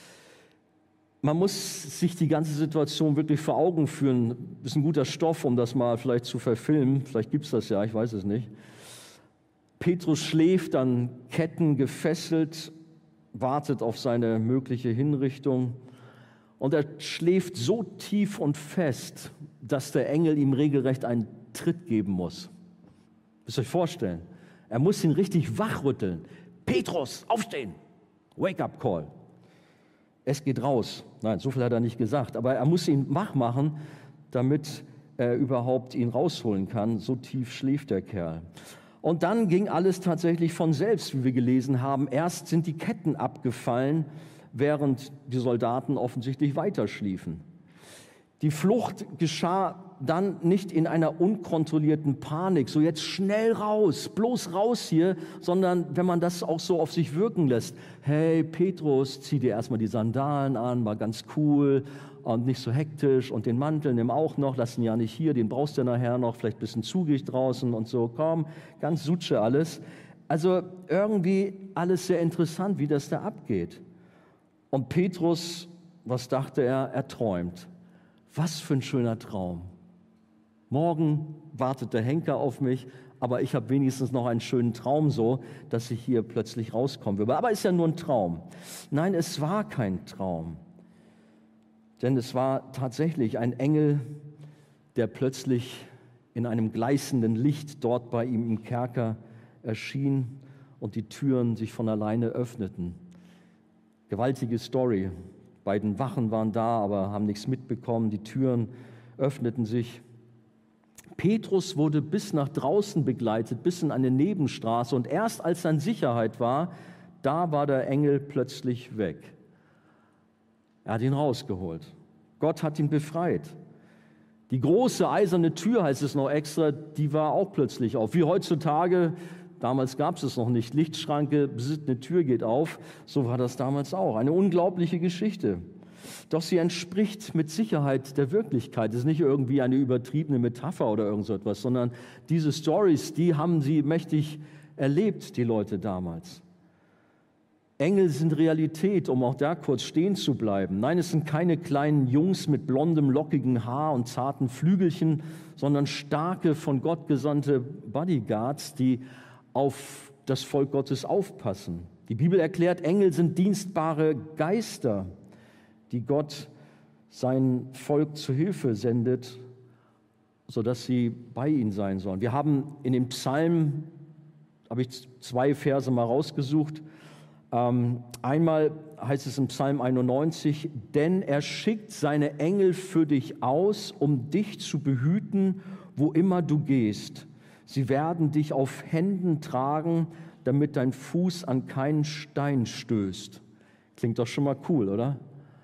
Man muss sich die ganze Situation wirklich vor Augen führen. Das ist ein guter Stoff, um das mal vielleicht zu verfilmen. Vielleicht gibt es das ja, ich weiß es nicht. Petrus schläft an Ketten gefesselt, wartet auf seine mögliche Hinrichtung. Und er schläft so tief und fest, dass der Engel ihm regelrecht einen Tritt geben muss. Müsst ihr euch vorstellen. Er muss ihn richtig wachrütteln. Petrus, aufstehen! Wake-up-Call. Es geht raus. Nein, so viel hat er nicht gesagt. Aber er muss ihn wach machen, damit er überhaupt ihn rausholen kann. So tief schläft der Kerl. Und dann ging alles tatsächlich von selbst, wie wir gelesen haben. Erst sind die Ketten abgefallen, während die Soldaten offensichtlich weiter schliefen. Die Flucht geschah dann nicht in einer unkontrollierten Panik, so jetzt schnell raus, bloß raus hier, sondern wenn man das auch so auf sich wirken lässt. Hey Petrus, zieh dir erstmal die Sandalen an, war ganz cool und nicht so hektisch, und den Mantel nimm auch noch, lass ihn ja nicht hier, den brauchst du nachher noch, vielleicht ein bisschen zugig draußen und so, komm, ganz sutsche alles. Also irgendwie alles sehr interessant, wie das da abgeht. Und Petrus, was dachte er? Er träumt. Was für ein schöner Traum. Morgen wartet der Henker auf mich, aber ich habe wenigstens noch einen schönen Traum so, dass ich hier plötzlich rauskommen würde. Aber ist ja nur ein Traum. Nein, es war kein Traum. Denn es war tatsächlich ein Engel, der plötzlich in einem gleißenden Licht dort bei ihm im Kerker erschien und die Türen sich von alleine öffneten. Gewaltige Story. Beiden Wachen waren da, aber haben nichts mitbekommen. Die Türen öffneten sich. Petrus wurde bis nach draußen begleitet, bis in eine Nebenstraße. Und erst als er in Sicherheit war, da war der Engel plötzlich weg. Er hat ihn rausgeholt. Gott hat ihn befreit. Die große eiserne Tür, heißt es noch extra, die war auch plötzlich auf. Wie heutzutage, damals gab es es noch nicht, Lichtschranke, eine Tür geht auf. So war das damals auch. Eine unglaubliche Geschichte. Doch sie entspricht mit Sicherheit der Wirklichkeit. Es ist nicht irgendwie eine übertriebene Metapher oder irgend so etwas, sondern diese Storys, die haben sie mächtig erlebt, die Leute damals. Engel sind Realität, um auch da kurz stehen zu bleiben. Nein, es sind keine kleinen Jungs mit blondem, lockigem Haar und zarten Flügelchen, sondern starke, von Gott gesandte Bodyguards, die auf das Volk Gottes aufpassen. Die Bibel erklärt, Engel sind dienstbare Geister, die Gott sein Volk zu Hilfe sendet, sodass sie bei ihnen sein sollen. Wir haben in dem Psalm, habe ich zwei Verse mal rausgesucht. Ähm, einmal heißt es im Psalm einundneunzig, denn er schickt seine Engel für dich aus, um dich zu behüten, wo immer du gehst. Sie werden dich auf Händen tragen, damit dein Fuß an keinen Stein stößt. Klingt doch schon mal cool, oder?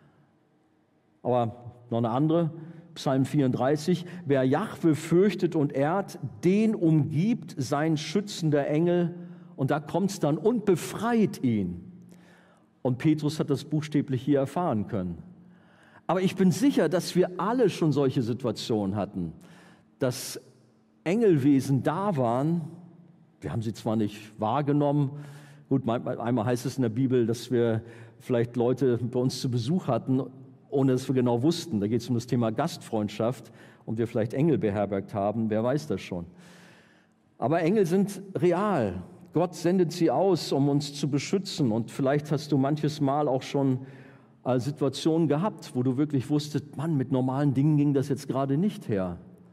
Aber noch eine andere, Psalm vierunddreißig, wer Jahwe fürchtet und ehrt, den umgibt sein schützender Engel, und da kommt es dann, und befreit ihn. Und Petrus hat das buchstäblich hier erfahren können. Aber ich bin sicher, dass wir alle schon solche Situationen hatten, dass Engelwesen da waren. Wir haben sie zwar nicht wahrgenommen, gut, einmal heißt es in der Bibel, dass wir vielleicht Leute bei uns zu Besuch hatten, ohne dass wir genau wussten. Da geht es um das Thema Gastfreundschaft und wir vielleicht Engel beherbergt haben, wer weiß das schon. Aber Engel sind real. Gott sendet sie aus, um uns zu beschützen. Und vielleicht hast du manches Mal auch schon äh, Situationen gehabt, wo du wirklich wusstest, Mann, mit normalen Dingen ging das jetzt gerade nicht her.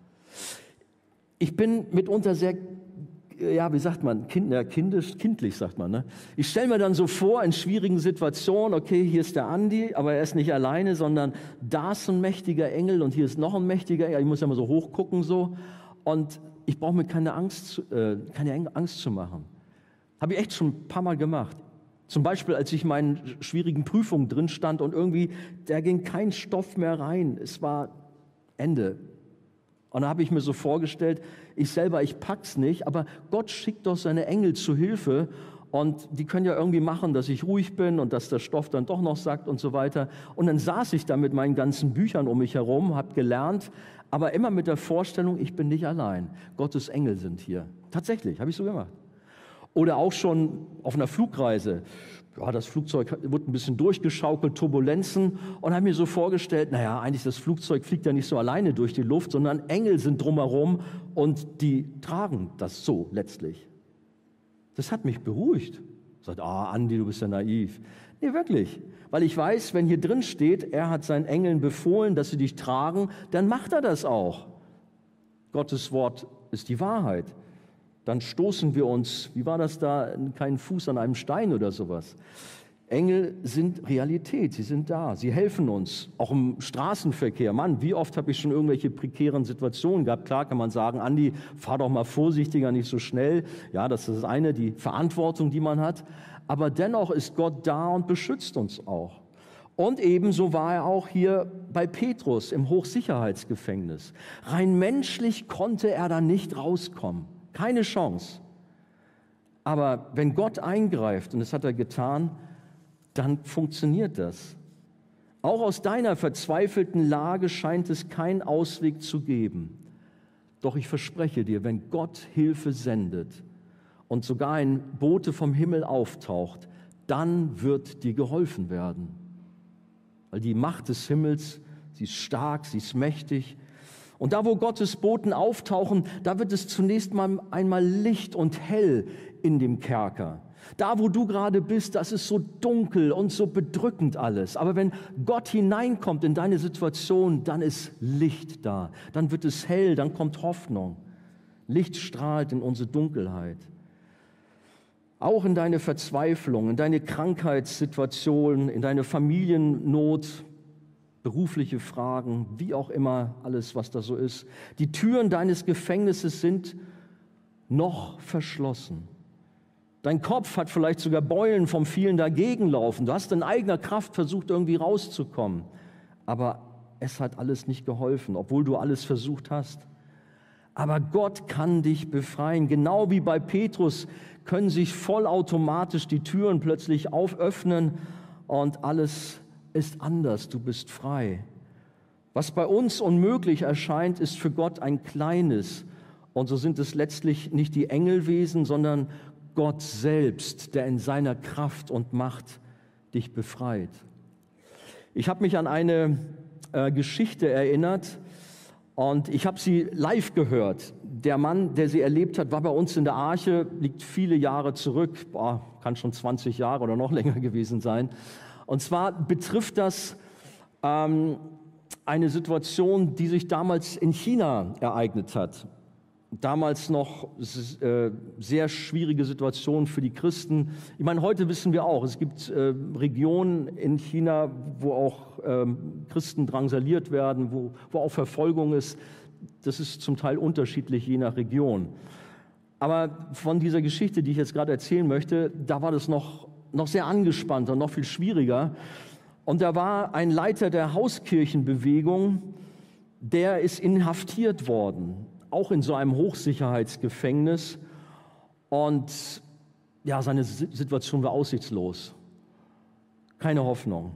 Ich bin mitunter sehr, ja, wie sagt man, kind, ja, kindisch, kindlich sagt man. Ne? Ich stelle mir dann so vor, in schwierigen Situationen, okay, hier ist der Andi, aber er ist nicht alleine, sondern da ist ein mächtiger Engel und hier ist noch ein mächtiger Engel. Ich muss ja mal so hoch gucken so. Und ich brauche mir keine Angst, äh, keine Angst zu machen. Habe ich echt schon ein paar Mal gemacht. Zum Beispiel, als ich in meinen schwierigen Prüfungen drin stand und irgendwie, da ging kein Stoff mehr rein. Es war Ende. Und da habe ich mir so vorgestellt, ich selber, ich pack's nicht, aber Gott schickt doch seine Engel zu Hilfe und die können ja irgendwie machen, dass ich ruhig bin und dass der Stoff dann doch noch sagt und so weiter. Und dann saß ich da mit meinen ganzen Büchern um mich herum, habe gelernt, aber immer mit der Vorstellung, ich bin nicht allein. Gottes Engel sind hier. Tatsächlich, habe ich so gemacht. Oder auch schon auf einer Flugreise. Ja, das Flugzeug wurde ein bisschen durchgeschaukelt, Turbulenzen. Und habe mir so vorgestellt, naja, eigentlich das Flugzeug fliegt ja nicht so alleine durch die Luft, sondern Engel sind drumherum und die tragen das so letztlich. Das hat mich beruhigt. Sagt, ah, Andi, du bist ja naiv. Nee, wirklich. Weil ich weiß, wenn hier drin steht, er hat seinen Engeln befohlen, dass sie dich tragen, dann macht er das auch. Gottes Wort ist die Wahrheit. Dann stoßen wir uns, wie war das da, keinen Fuß an einem Stein oder sowas. Engel sind Realität, sie sind da, sie helfen uns, auch im Straßenverkehr. Mann, wie oft habe ich schon irgendwelche prekären Situationen gehabt? Klar kann man sagen, Andi, fahr doch mal vorsichtiger, nicht so schnell. Ja, das ist das eine, die Verantwortung, die man hat. Aber dennoch ist Gott da und beschützt uns auch. Und ebenso war er auch hier bei Petrus im Hochsicherheitsgefängnis. Rein menschlich konnte er da nicht rauskommen. Keine Chance. Aber wenn Gott eingreift, und das hat er getan, dann funktioniert das. Auch aus deiner verzweifelten Lage scheint es keinen Ausweg zu geben. Doch ich verspreche dir, wenn Gott Hilfe sendet und sogar ein Bote vom Himmel auftaucht, dann wird dir geholfen werden. Weil die Macht des Himmels, sie ist stark, sie ist mächtig. Und da, wo Gottes Boten auftauchen, da wird es zunächst mal einmal licht und hell in dem Kerker. Da, wo du gerade bist, das ist so dunkel und so bedrückend alles. Aber wenn Gott hineinkommt in deine Situation, dann ist Licht da. Dann wird es hell, dann kommt Hoffnung. Licht strahlt in unsere Dunkelheit. Auch in deine Verzweiflung, in deine Krankheitssituation, in deine Familiennot, berufliche Fragen, wie auch immer, alles, was da so ist. Die Türen deines Gefängnisses sind noch verschlossen. Dein Kopf hat vielleicht sogar Beulen vom vielen Dagegenlaufen. Du hast in eigener Kraft versucht, irgendwie rauszukommen. Aber es hat alles nicht geholfen, obwohl du alles versucht hast. Aber Gott kann dich befreien. Genau wie bei Petrus können sich vollautomatisch die Türen plötzlich auföffnen und alles ist anders. Du bist frei. Was bei uns unmöglich erscheint, ist für Gott ein kleines. Und so sind es letztlich nicht die Engelwesen, sondern Gott selbst, der in seiner Kraft und Macht dich befreit. Ich habe mich an eine äh, Geschichte erinnert und ich habe sie live gehört. Der Mann, der sie erlebt hat, war bei uns in der Arche, liegt viele Jahre zurück, boah, kann schon zwanzig Jahre oder noch länger gewesen sein. Und zwar betrifft das ähm, eine Situation, die sich damals in China ereignet hat. Damals noch äh, sehr schwierige Situation für die Christen. Ich meine, heute wissen wir auch, es gibt äh, Regionen in China, wo auch ähm, Christen drangsaliert werden, wo, wo auch Verfolgung ist. Das ist zum Teil unterschiedlich, je nach Region. Aber von dieser Geschichte, die ich jetzt gerade erzählen möchte, da war das noch, noch sehr angespannter, noch viel schwieriger. Und da war ein Leiter der Hauskirchenbewegung, der ist inhaftiert worden, auch in so einem Hochsicherheitsgefängnis. Und ja, seine Situation war aussichtslos. Keine Hoffnung.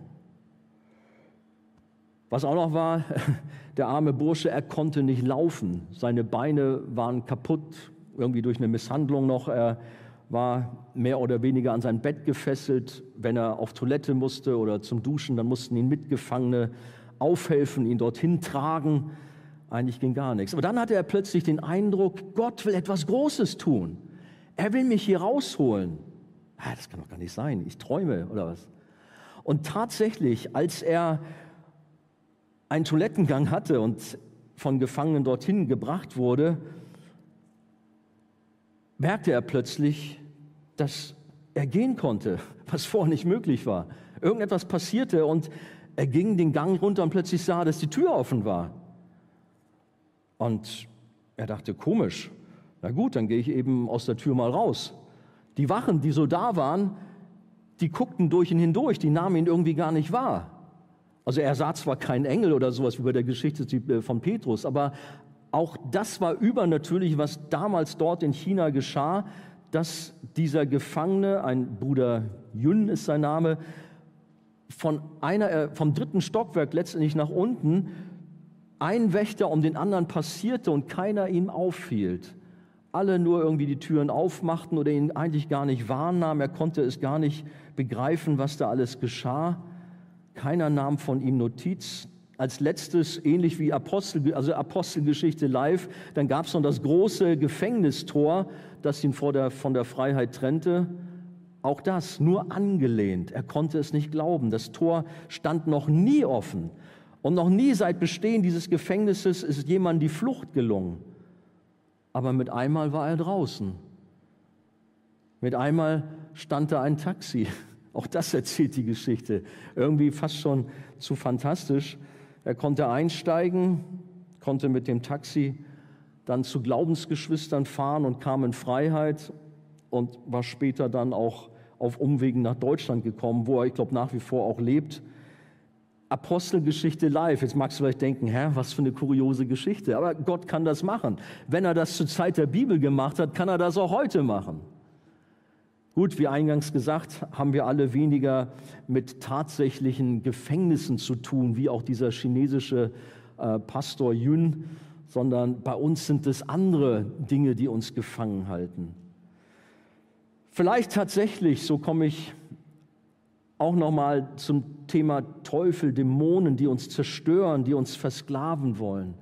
Was auch noch war, der arme Bursche, er konnte nicht laufen. Seine Beine waren kaputt, irgendwie durch eine Misshandlung noch. Er war mehr oder weniger an sein Bett gefesselt. Wenn er auf Toilette musste oder zum Duschen, dann mussten ihn Mitgefangene aufhelfen, ihn dorthin tragen. Eigentlich ging gar nichts. Aber dann hatte er plötzlich den Eindruck, Gott will etwas Großes tun. Er will mich hier rausholen. Ah, das kann doch gar nicht sein. Ich träume oder was? Und tatsächlich, als er einen Toilettengang hatte und von Gefangenen dorthin gebracht wurde, merkte er plötzlich, dass er gehen konnte, was vorher nicht möglich war. Irgendetwas passierte und er ging den Gang runter und plötzlich sah, dass die Tür offen war. Und er dachte, komisch, na gut, dann gehe ich eben aus der Tür mal raus. Die Wachen, die so da waren, die guckten durch ihn hindurch, die nahmen ihn irgendwie gar nicht wahr. Also er sah zwar keinen Engel oder sowas wie bei der Geschichte von Petrus, aber auch das war übernatürlich, was damals dort in China geschah, dass dieser Gefangene, ein Bruder Yun ist sein Name, von einer, äh, vom dritten Stockwerk letztendlich nach unten, ein Wächter um den anderen passierte und keiner ihm aufhielt. Alle nur irgendwie die Türen aufmachten oder ihn eigentlich gar nicht wahrnahmen. Er konnte es gar nicht begreifen, was da alles geschah. Keiner nahm von ihm Notiz. Als letztes, ähnlich wie Apostel, also Apostelgeschichte live, dann gab es noch das große Gefängnistor, das ihn vor der, von der Freiheit trennte. Auch das nur angelehnt. Er konnte es nicht glauben. Das Tor stand noch nie offen. Und noch nie seit Bestehen dieses Gefängnisses ist jemandem die Flucht gelungen. Aber mit einmal war er draußen. Mit einmal stand da ein Taxi. Auch das erzählt die Geschichte. Irgendwie fast schon zu fantastisch. Er konnte einsteigen, konnte mit dem Taxi dann zu Glaubensgeschwistern fahren und kam in Freiheit und war später dann auch auf Umwegen nach Deutschland gekommen, wo er, ich glaube, nach wie vor auch lebt. Apostelgeschichte live. Jetzt magst du vielleicht denken, hä, was für eine kuriose Geschichte. Aber Gott kann das machen. Wenn er das zur Zeit der Bibel gemacht hat, kann er das auch heute machen. Gut, wie eingangs gesagt, haben wir alle weniger mit tatsächlichen Gefängnissen zu tun, wie auch dieser chinesische äh, Pastor Yun, sondern bei uns sind es andere Dinge, die uns gefangen halten. Vielleicht tatsächlich, so komme ich auch nochmal zum Thema Teufel, Dämonen, die uns zerstören, die uns versklaven wollen.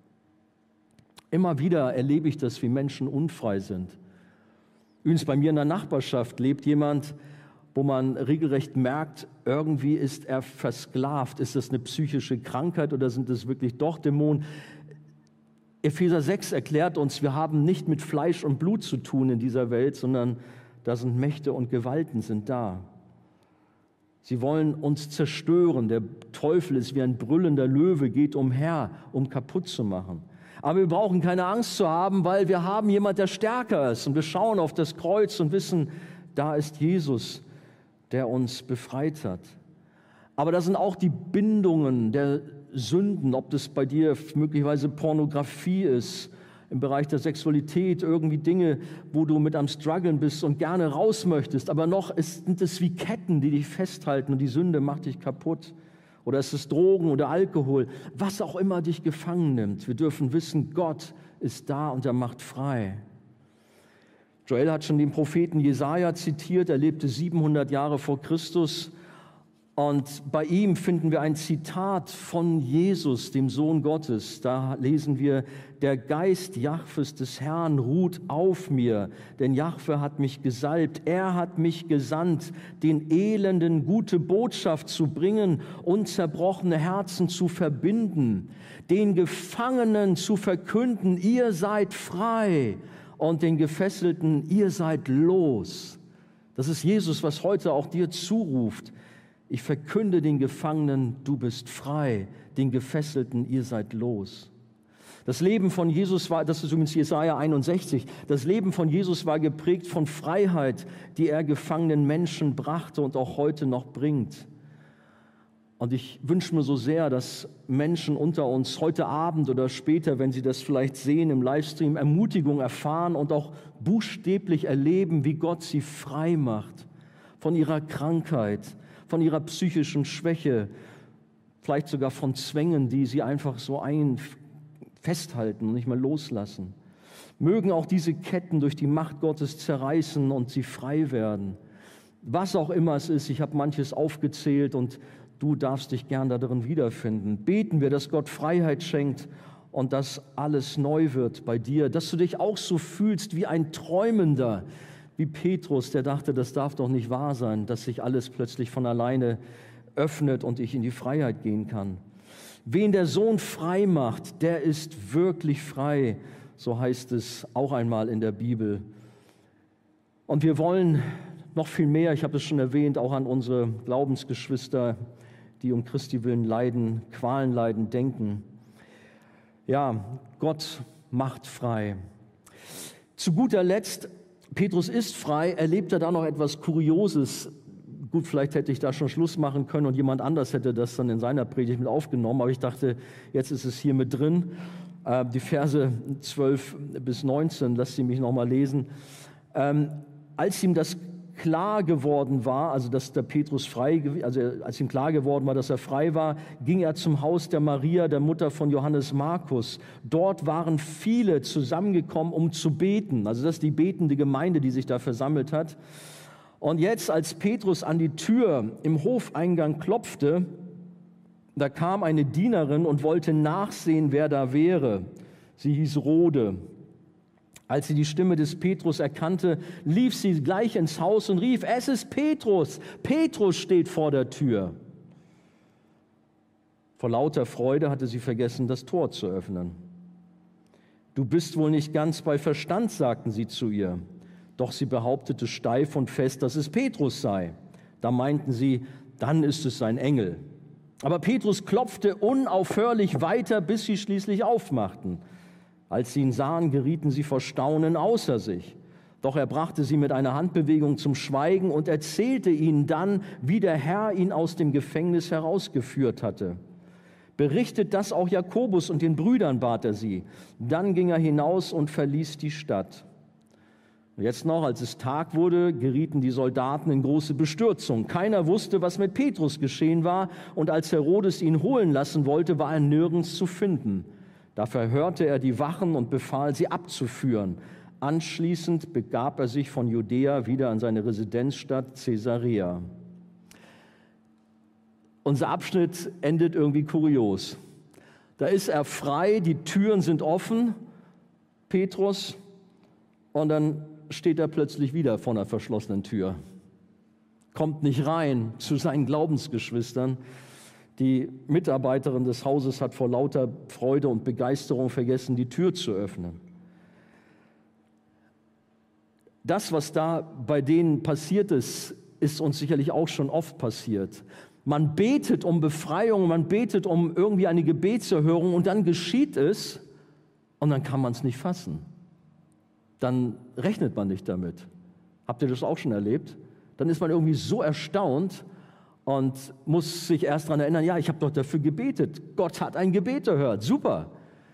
Immer wieder erlebe ich das, wie Menschen unfrei sind. Übrigens, bei mir in der Nachbarschaft lebt jemand, wo man regelrecht merkt, irgendwie ist er versklavt. Ist das eine psychische Krankheit oder sind es wirklich doch Dämonen? Epheser sechs erklärt uns, wir haben nicht mit Fleisch und Blut zu tun in dieser Welt, sondern da sind Mächte und Gewalten sind da. Sie wollen uns zerstören. Der Teufel ist wie ein brüllender Löwe, geht umher, um kaputt zu machen. Aber wir brauchen keine Angst zu haben, weil wir haben jemand, der stärker ist. Und wir schauen auf das Kreuz und wissen, da ist Jesus, der uns befreit hat. Aber da sind auch die Bindungen der Sünden, ob das bei dir möglicherweise Pornografie ist, im Bereich der Sexualität, irgendwie Dinge, wo du mit am Struggeln bist und gerne raus möchtest, aber noch ist, sind es wie Ketten, die dich festhalten und die Sünde macht dich kaputt. Oder es ist Drogen oder Alkohol, was auch immer dich gefangen nimmt. Wir dürfen wissen, Gott ist da und er macht frei. Joel hat schon den Propheten Jesaja zitiert, er lebte siebenhundert Jahre vor Christus. Und bei ihm finden wir ein Zitat von Jesus, dem Sohn Gottes. Da lesen wir, der Geist Jahwes des Herrn ruht auf mir, denn Jahwe hat mich gesalbt. Er hat mich gesandt, den Elenden gute Botschaft zu bringen und zerbrochene Herzen zu verbinden, den Gefangenen zu verkünden, ihr seid frei, und den Gefesselten, ihr seid los. Das ist Jesus, was heute auch dir zuruft. Ich verkünde den Gefangenen, du bist frei, den Gefesselten, ihr seid los. Das Leben von Jesus war, das ist übrigens Jesaja einundsechzig, das Leben von Jesus war geprägt von Freiheit, die er gefangenen Menschen brachte und auch heute noch bringt. Und ich wünsche mir so sehr, dass Menschen unter uns heute Abend oder später, wenn sie das vielleicht sehen im Livestream, Ermutigung erfahren und auch buchstäblich erleben, wie Gott sie frei macht von ihrer Krankheit, von ihrer psychischen Schwäche, vielleicht sogar von Zwängen, die sie einfach so ein festhalten und nicht mehr loslassen. Mögen auch diese Ketten durch die Macht Gottes zerreißen und sie frei werden. Was auch immer es ist, ich habe manches aufgezählt und du darfst dich gern darin wiederfinden. Beten wir, dass Gott Freiheit schenkt und dass alles neu wird bei dir, dass du dich auch so fühlst wie ein Träumender, wie Petrus, der dachte, das darf doch nicht wahr sein, dass sich alles plötzlich von alleine öffnet und ich in die Freiheit gehen kann. Wen der Sohn frei macht, der ist wirklich frei, so heißt es auch einmal in der Bibel. Und wir wollen noch viel mehr, ich habe es schon erwähnt, auch an unsere Glaubensgeschwister, die um Christi willen leiden, Qualen leiden, denken. Ja, Gott macht frei. Zu guter Letzt, Petrus ist frei, erlebt er da noch etwas Kurioses. Gut, vielleicht hätte ich da schon Schluss machen können und jemand anders hätte das dann in seiner Predigt mit aufgenommen, aber ich dachte, jetzt ist es hier mit drin. Äh, die Verse zwölf bis neunzehn, lasst sie mich nochmal lesen. Ähm, als ihm das klar geworden war, also dass der Petrus frei, also als ihm klar geworden war, dass er frei war, ging er zum Haus der Maria, der Mutter von Johannes Markus. Dort waren viele zusammengekommen, um zu beten. Also das ist die betende Gemeinde, die sich da versammelt hat. Und jetzt, als Petrus an die Tür im Hofeingang klopfte, da kam eine Dienerin und wollte nachsehen, wer da wäre. Sie hieß Rode. Als sie die Stimme des Petrus erkannte, lief sie gleich ins Haus und rief, es ist Petrus, Petrus steht vor der Tür. Vor lauter Freude hatte sie vergessen, das Tor zu öffnen. Du bist wohl nicht ganz bei Verstand, sagten sie zu ihr. Doch sie behauptete steif und fest, dass es Petrus sei. Da meinten sie, dann ist es sein Engel. Aber Petrus klopfte unaufhörlich weiter, bis sie schließlich aufmachten. Als sie ihn sahen, gerieten sie vor Staunen außer sich. Doch er brachte sie mit einer Handbewegung zum Schweigen und erzählte ihnen dann, wie der Herr ihn aus dem Gefängnis herausgeführt hatte. Berichtet das auch Jakobus und den Brüdern, bat er sie. Dann ging er hinaus und verließ die Stadt. Und jetzt noch, als es Tag wurde, gerieten die Soldaten in große Bestürzung. Keiner wusste, was mit Petrus geschehen war, und als Herodes ihn holen lassen wollte, war er nirgends zu finden. Da verhörte er die Wachen und befahl, sie abzuführen. Anschließend begab er sich von Judäa wieder an seine Residenzstadt Caesarea. Unser Abschnitt endet irgendwie kurios. Da ist er frei, die Türen sind offen, Petrus, und dann steht er plötzlich wieder vor einer verschlossenen Tür. Kommt nicht rein zu seinen Glaubensgeschwistern. Die Mitarbeiterin des Hauses hat vor lauter Freude und Begeisterung vergessen, die Tür zu öffnen. Das, was da bei denen passiert ist, ist uns sicherlich auch schon oft passiert. Man betet um Befreiung, man betet um irgendwie eine Gebetserhörung und dann geschieht es und dann kann man es nicht fassen. Dann rechnet man nicht damit. Habt ihr das auch schon erlebt? Dann ist man irgendwie so erstaunt und muss sich erst daran erinnern, ja, ich habe doch dafür gebetet. Gott hat ein Gebet erhört. Super.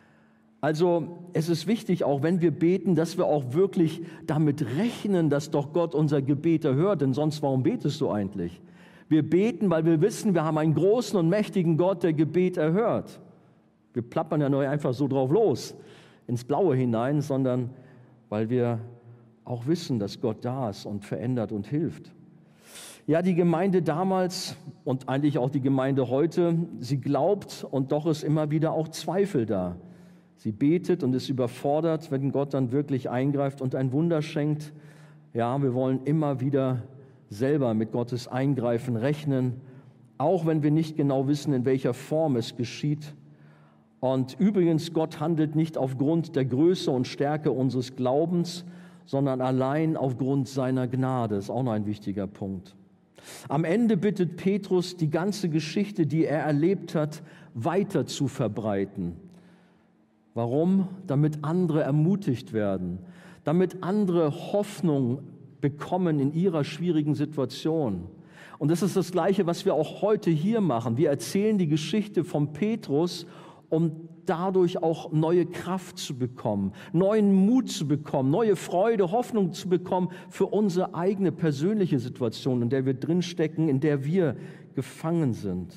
Also es ist wichtig, auch wenn wir beten, dass wir auch wirklich damit rechnen, dass doch Gott unser Gebet erhört. Denn sonst, warum betest du eigentlich? Wir beten, weil wir wissen, wir haben einen großen und mächtigen Gott, der Gebet erhört. Wir plappern ja nur einfach so drauf los, ins Blaue hinein, sondern weil wir auch wissen, dass Gott da ist und verändert und hilft. Ja, die Gemeinde damals und eigentlich auch die Gemeinde heute, sie glaubt und doch ist immer wieder auch Zweifel da. Sie betet und ist überfordert, wenn Gott dann wirklich eingreift und ein Wunder schenkt. Ja, wir wollen immer wieder selber mit Gottes Eingreifen rechnen, auch wenn wir nicht genau wissen, in welcher Form es geschieht. Und übrigens, Gott handelt nicht aufgrund der Größe und Stärke unseres Glaubens, sondern allein aufgrund seiner Gnade. Das ist auch noch ein wichtiger Punkt. Am Ende bittet Petrus, die ganze Geschichte, die er erlebt hat, weiter zu verbreiten. Warum? Damit andere ermutigt werden, damit andere Hoffnung bekommen in ihrer schwierigen Situation. Und das ist das Gleiche, was wir auch heute hier machen. Wir erzählen die Geschichte von Petrus, um dadurch auch neue Kraft zu bekommen, neuen Mut zu bekommen, neue Freude, Hoffnung zu bekommen für unsere eigene persönliche Situation, in der wir drinstecken, in der wir gefangen sind.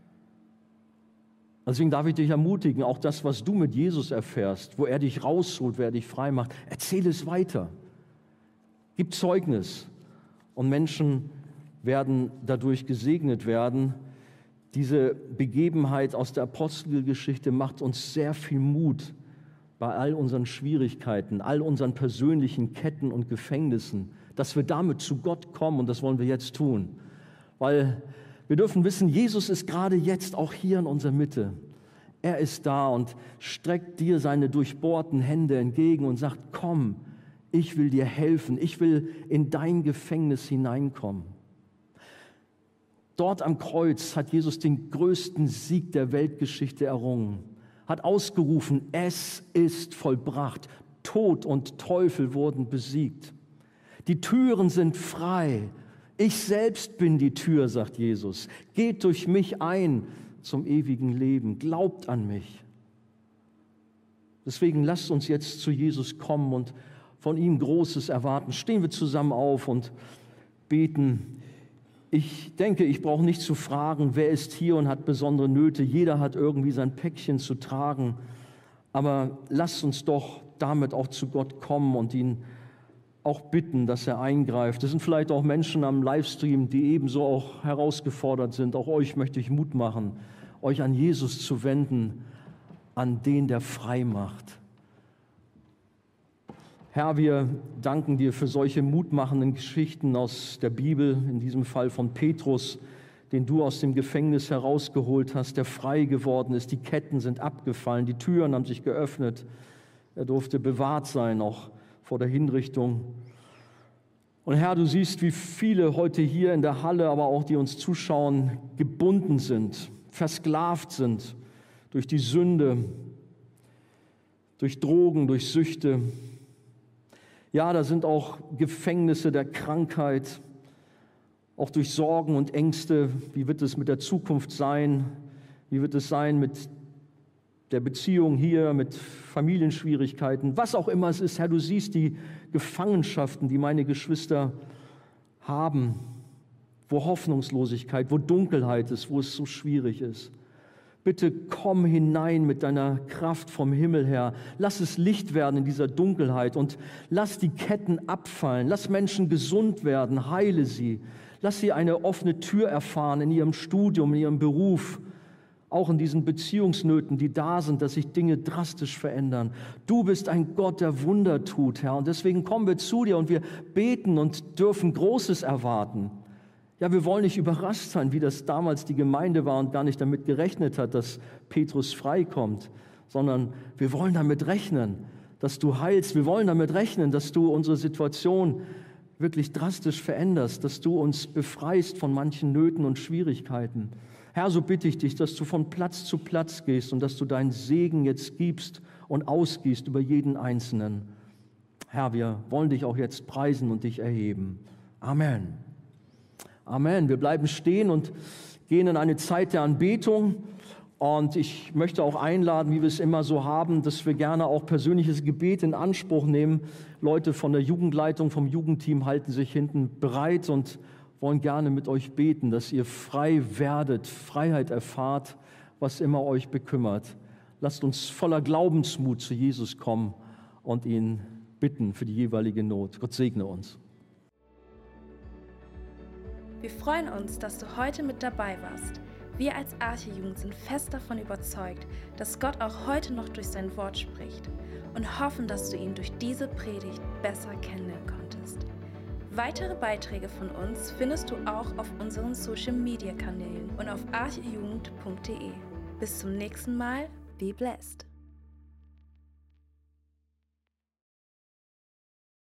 Deswegen darf ich dich ermutigen, auch das, was du mit Jesus erfährst, wo er dich rausholt, wer dich frei macht, erzähle es weiter. Gib Zeugnis und Menschen werden dadurch gesegnet werden. Diese Begebenheit aus der Apostelgeschichte macht uns sehr viel Mut bei all unseren Schwierigkeiten, all unseren persönlichen Ketten und Gefängnissen, dass wir damit zu Gott kommen, und das wollen wir jetzt tun. Weil wir dürfen wissen, Jesus ist gerade jetzt auch hier in unserer Mitte. Er ist da und streckt dir seine durchbohrten Hände entgegen und sagt, komm, ich will dir helfen, ich will in dein Gefängnis hineinkommen. Dort am Kreuz hat Jesus den größten Sieg der Weltgeschichte errungen, hat ausgerufen, es ist vollbracht, Tod und Teufel wurden besiegt. Die Türen sind frei. Ich selbst bin die Tür, sagt Jesus. Geht durch mich ein zum ewigen Leben. Glaubt an mich. Deswegen lasst uns jetzt zu Jesus kommen und von ihm Großes erwarten. Stehen wir zusammen auf und beten. Ich denke, ich brauche nicht zu fragen, wer ist hier und hat besondere Nöte. Jeder hat irgendwie sein Päckchen zu tragen. Aber lasst uns doch damit auch zu Gott kommen und ihn auch bitten, dass er eingreift. Es sind vielleicht auch Menschen am Livestream, die ebenso auch herausgefordert sind. Auch euch möchte ich Mut machen, euch an Jesus zu wenden, an den, der frei macht. Herr, wir danken dir für solche mutmachenden Geschichten aus der Bibel, in diesem Fall von Petrus, den du aus dem Gefängnis herausgeholt hast, der frei geworden ist. Die Ketten sind abgefallen, die Türen haben sich geöffnet. Er durfte bewahrt sein, auch vor der Hinrichtung. Und Herr, du siehst, wie viele heute hier in der Halle, aber auch die uns zuschauen, gebunden sind, versklavt sind durch die Sünde, durch Drogen, durch Süchte. Ja, da sind auch Gefängnisse der Krankheit, auch durch Sorgen und Ängste. Wie wird es mit der Zukunft sein? Wie wird es sein mit der Beziehung hier, mit Familienschwierigkeiten? Was auch immer es ist, Herr, du siehst die Gefangenschaften, die meine Geschwister haben, wo Hoffnungslosigkeit, wo Dunkelheit ist, wo es so schwierig ist. Bitte komm hinein mit deiner Kraft vom Himmel her. Lass es Licht werden in dieser Dunkelheit und lass die Ketten abfallen. Lass Menschen gesund werden, heile sie. Lass sie eine offene Tür erfahren in ihrem Studium, in ihrem Beruf, auch in diesen Beziehungsnöten, die da sind, dass sich Dinge drastisch verändern. Du bist ein Gott, der Wunder tut, Herr. Und deswegen kommen wir zu dir und wir beten und dürfen Großes erwarten. Ja, wir wollen nicht überrascht sein, wie das damals die Gemeinde war und gar nicht damit gerechnet hat, dass Petrus freikommt, sondern wir wollen damit rechnen, dass du heilst. Wir wollen damit rechnen, dass du unsere Situation wirklich drastisch veränderst, dass du uns befreist von manchen Nöten und Schwierigkeiten. Herr, so bitte ich dich, dass du von Platz zu Platz gehst und dass du deinen Segen jetzt gibst und ausgießt über jeden Einzelnen. Herr, wir wollen dich auch jetzt preisen und dich erheben. Amen. Amen. Wir bleiben stehen und gehen in eine Zeit der Anbetung. Und ich möchte auch einladen, wie wir es immer so haben, dass wir gerne auch persönliches Gebet in Anspruch nehmen. Leute von der Jugendleitung, vom Jugendteam halten sich hinten bereit und wollen gerne mit euch beten, dass ihr frei werdet, Freiheit erfahrt, was immer euch bekümmert. Lasst uns voller Glaubensmut zu Jesus kommen und ihn bitten für die jeweilige Not. Gott segne uns. Wir freuen uns, dass du heute mit dabei warst. Wir als Arche-Jugend sind fest davon überzeugt, dass Gott auch heute noch durch sein Wort spricht und hoffen, dass du ihn durch diese Predigt besser kennenlernen konntest. Weitere Beiträge von uns findest du auch auf unseren Social-Media-Kanälen und auf archejugend punkt de. Bis zum nächsten Mal, be blessed!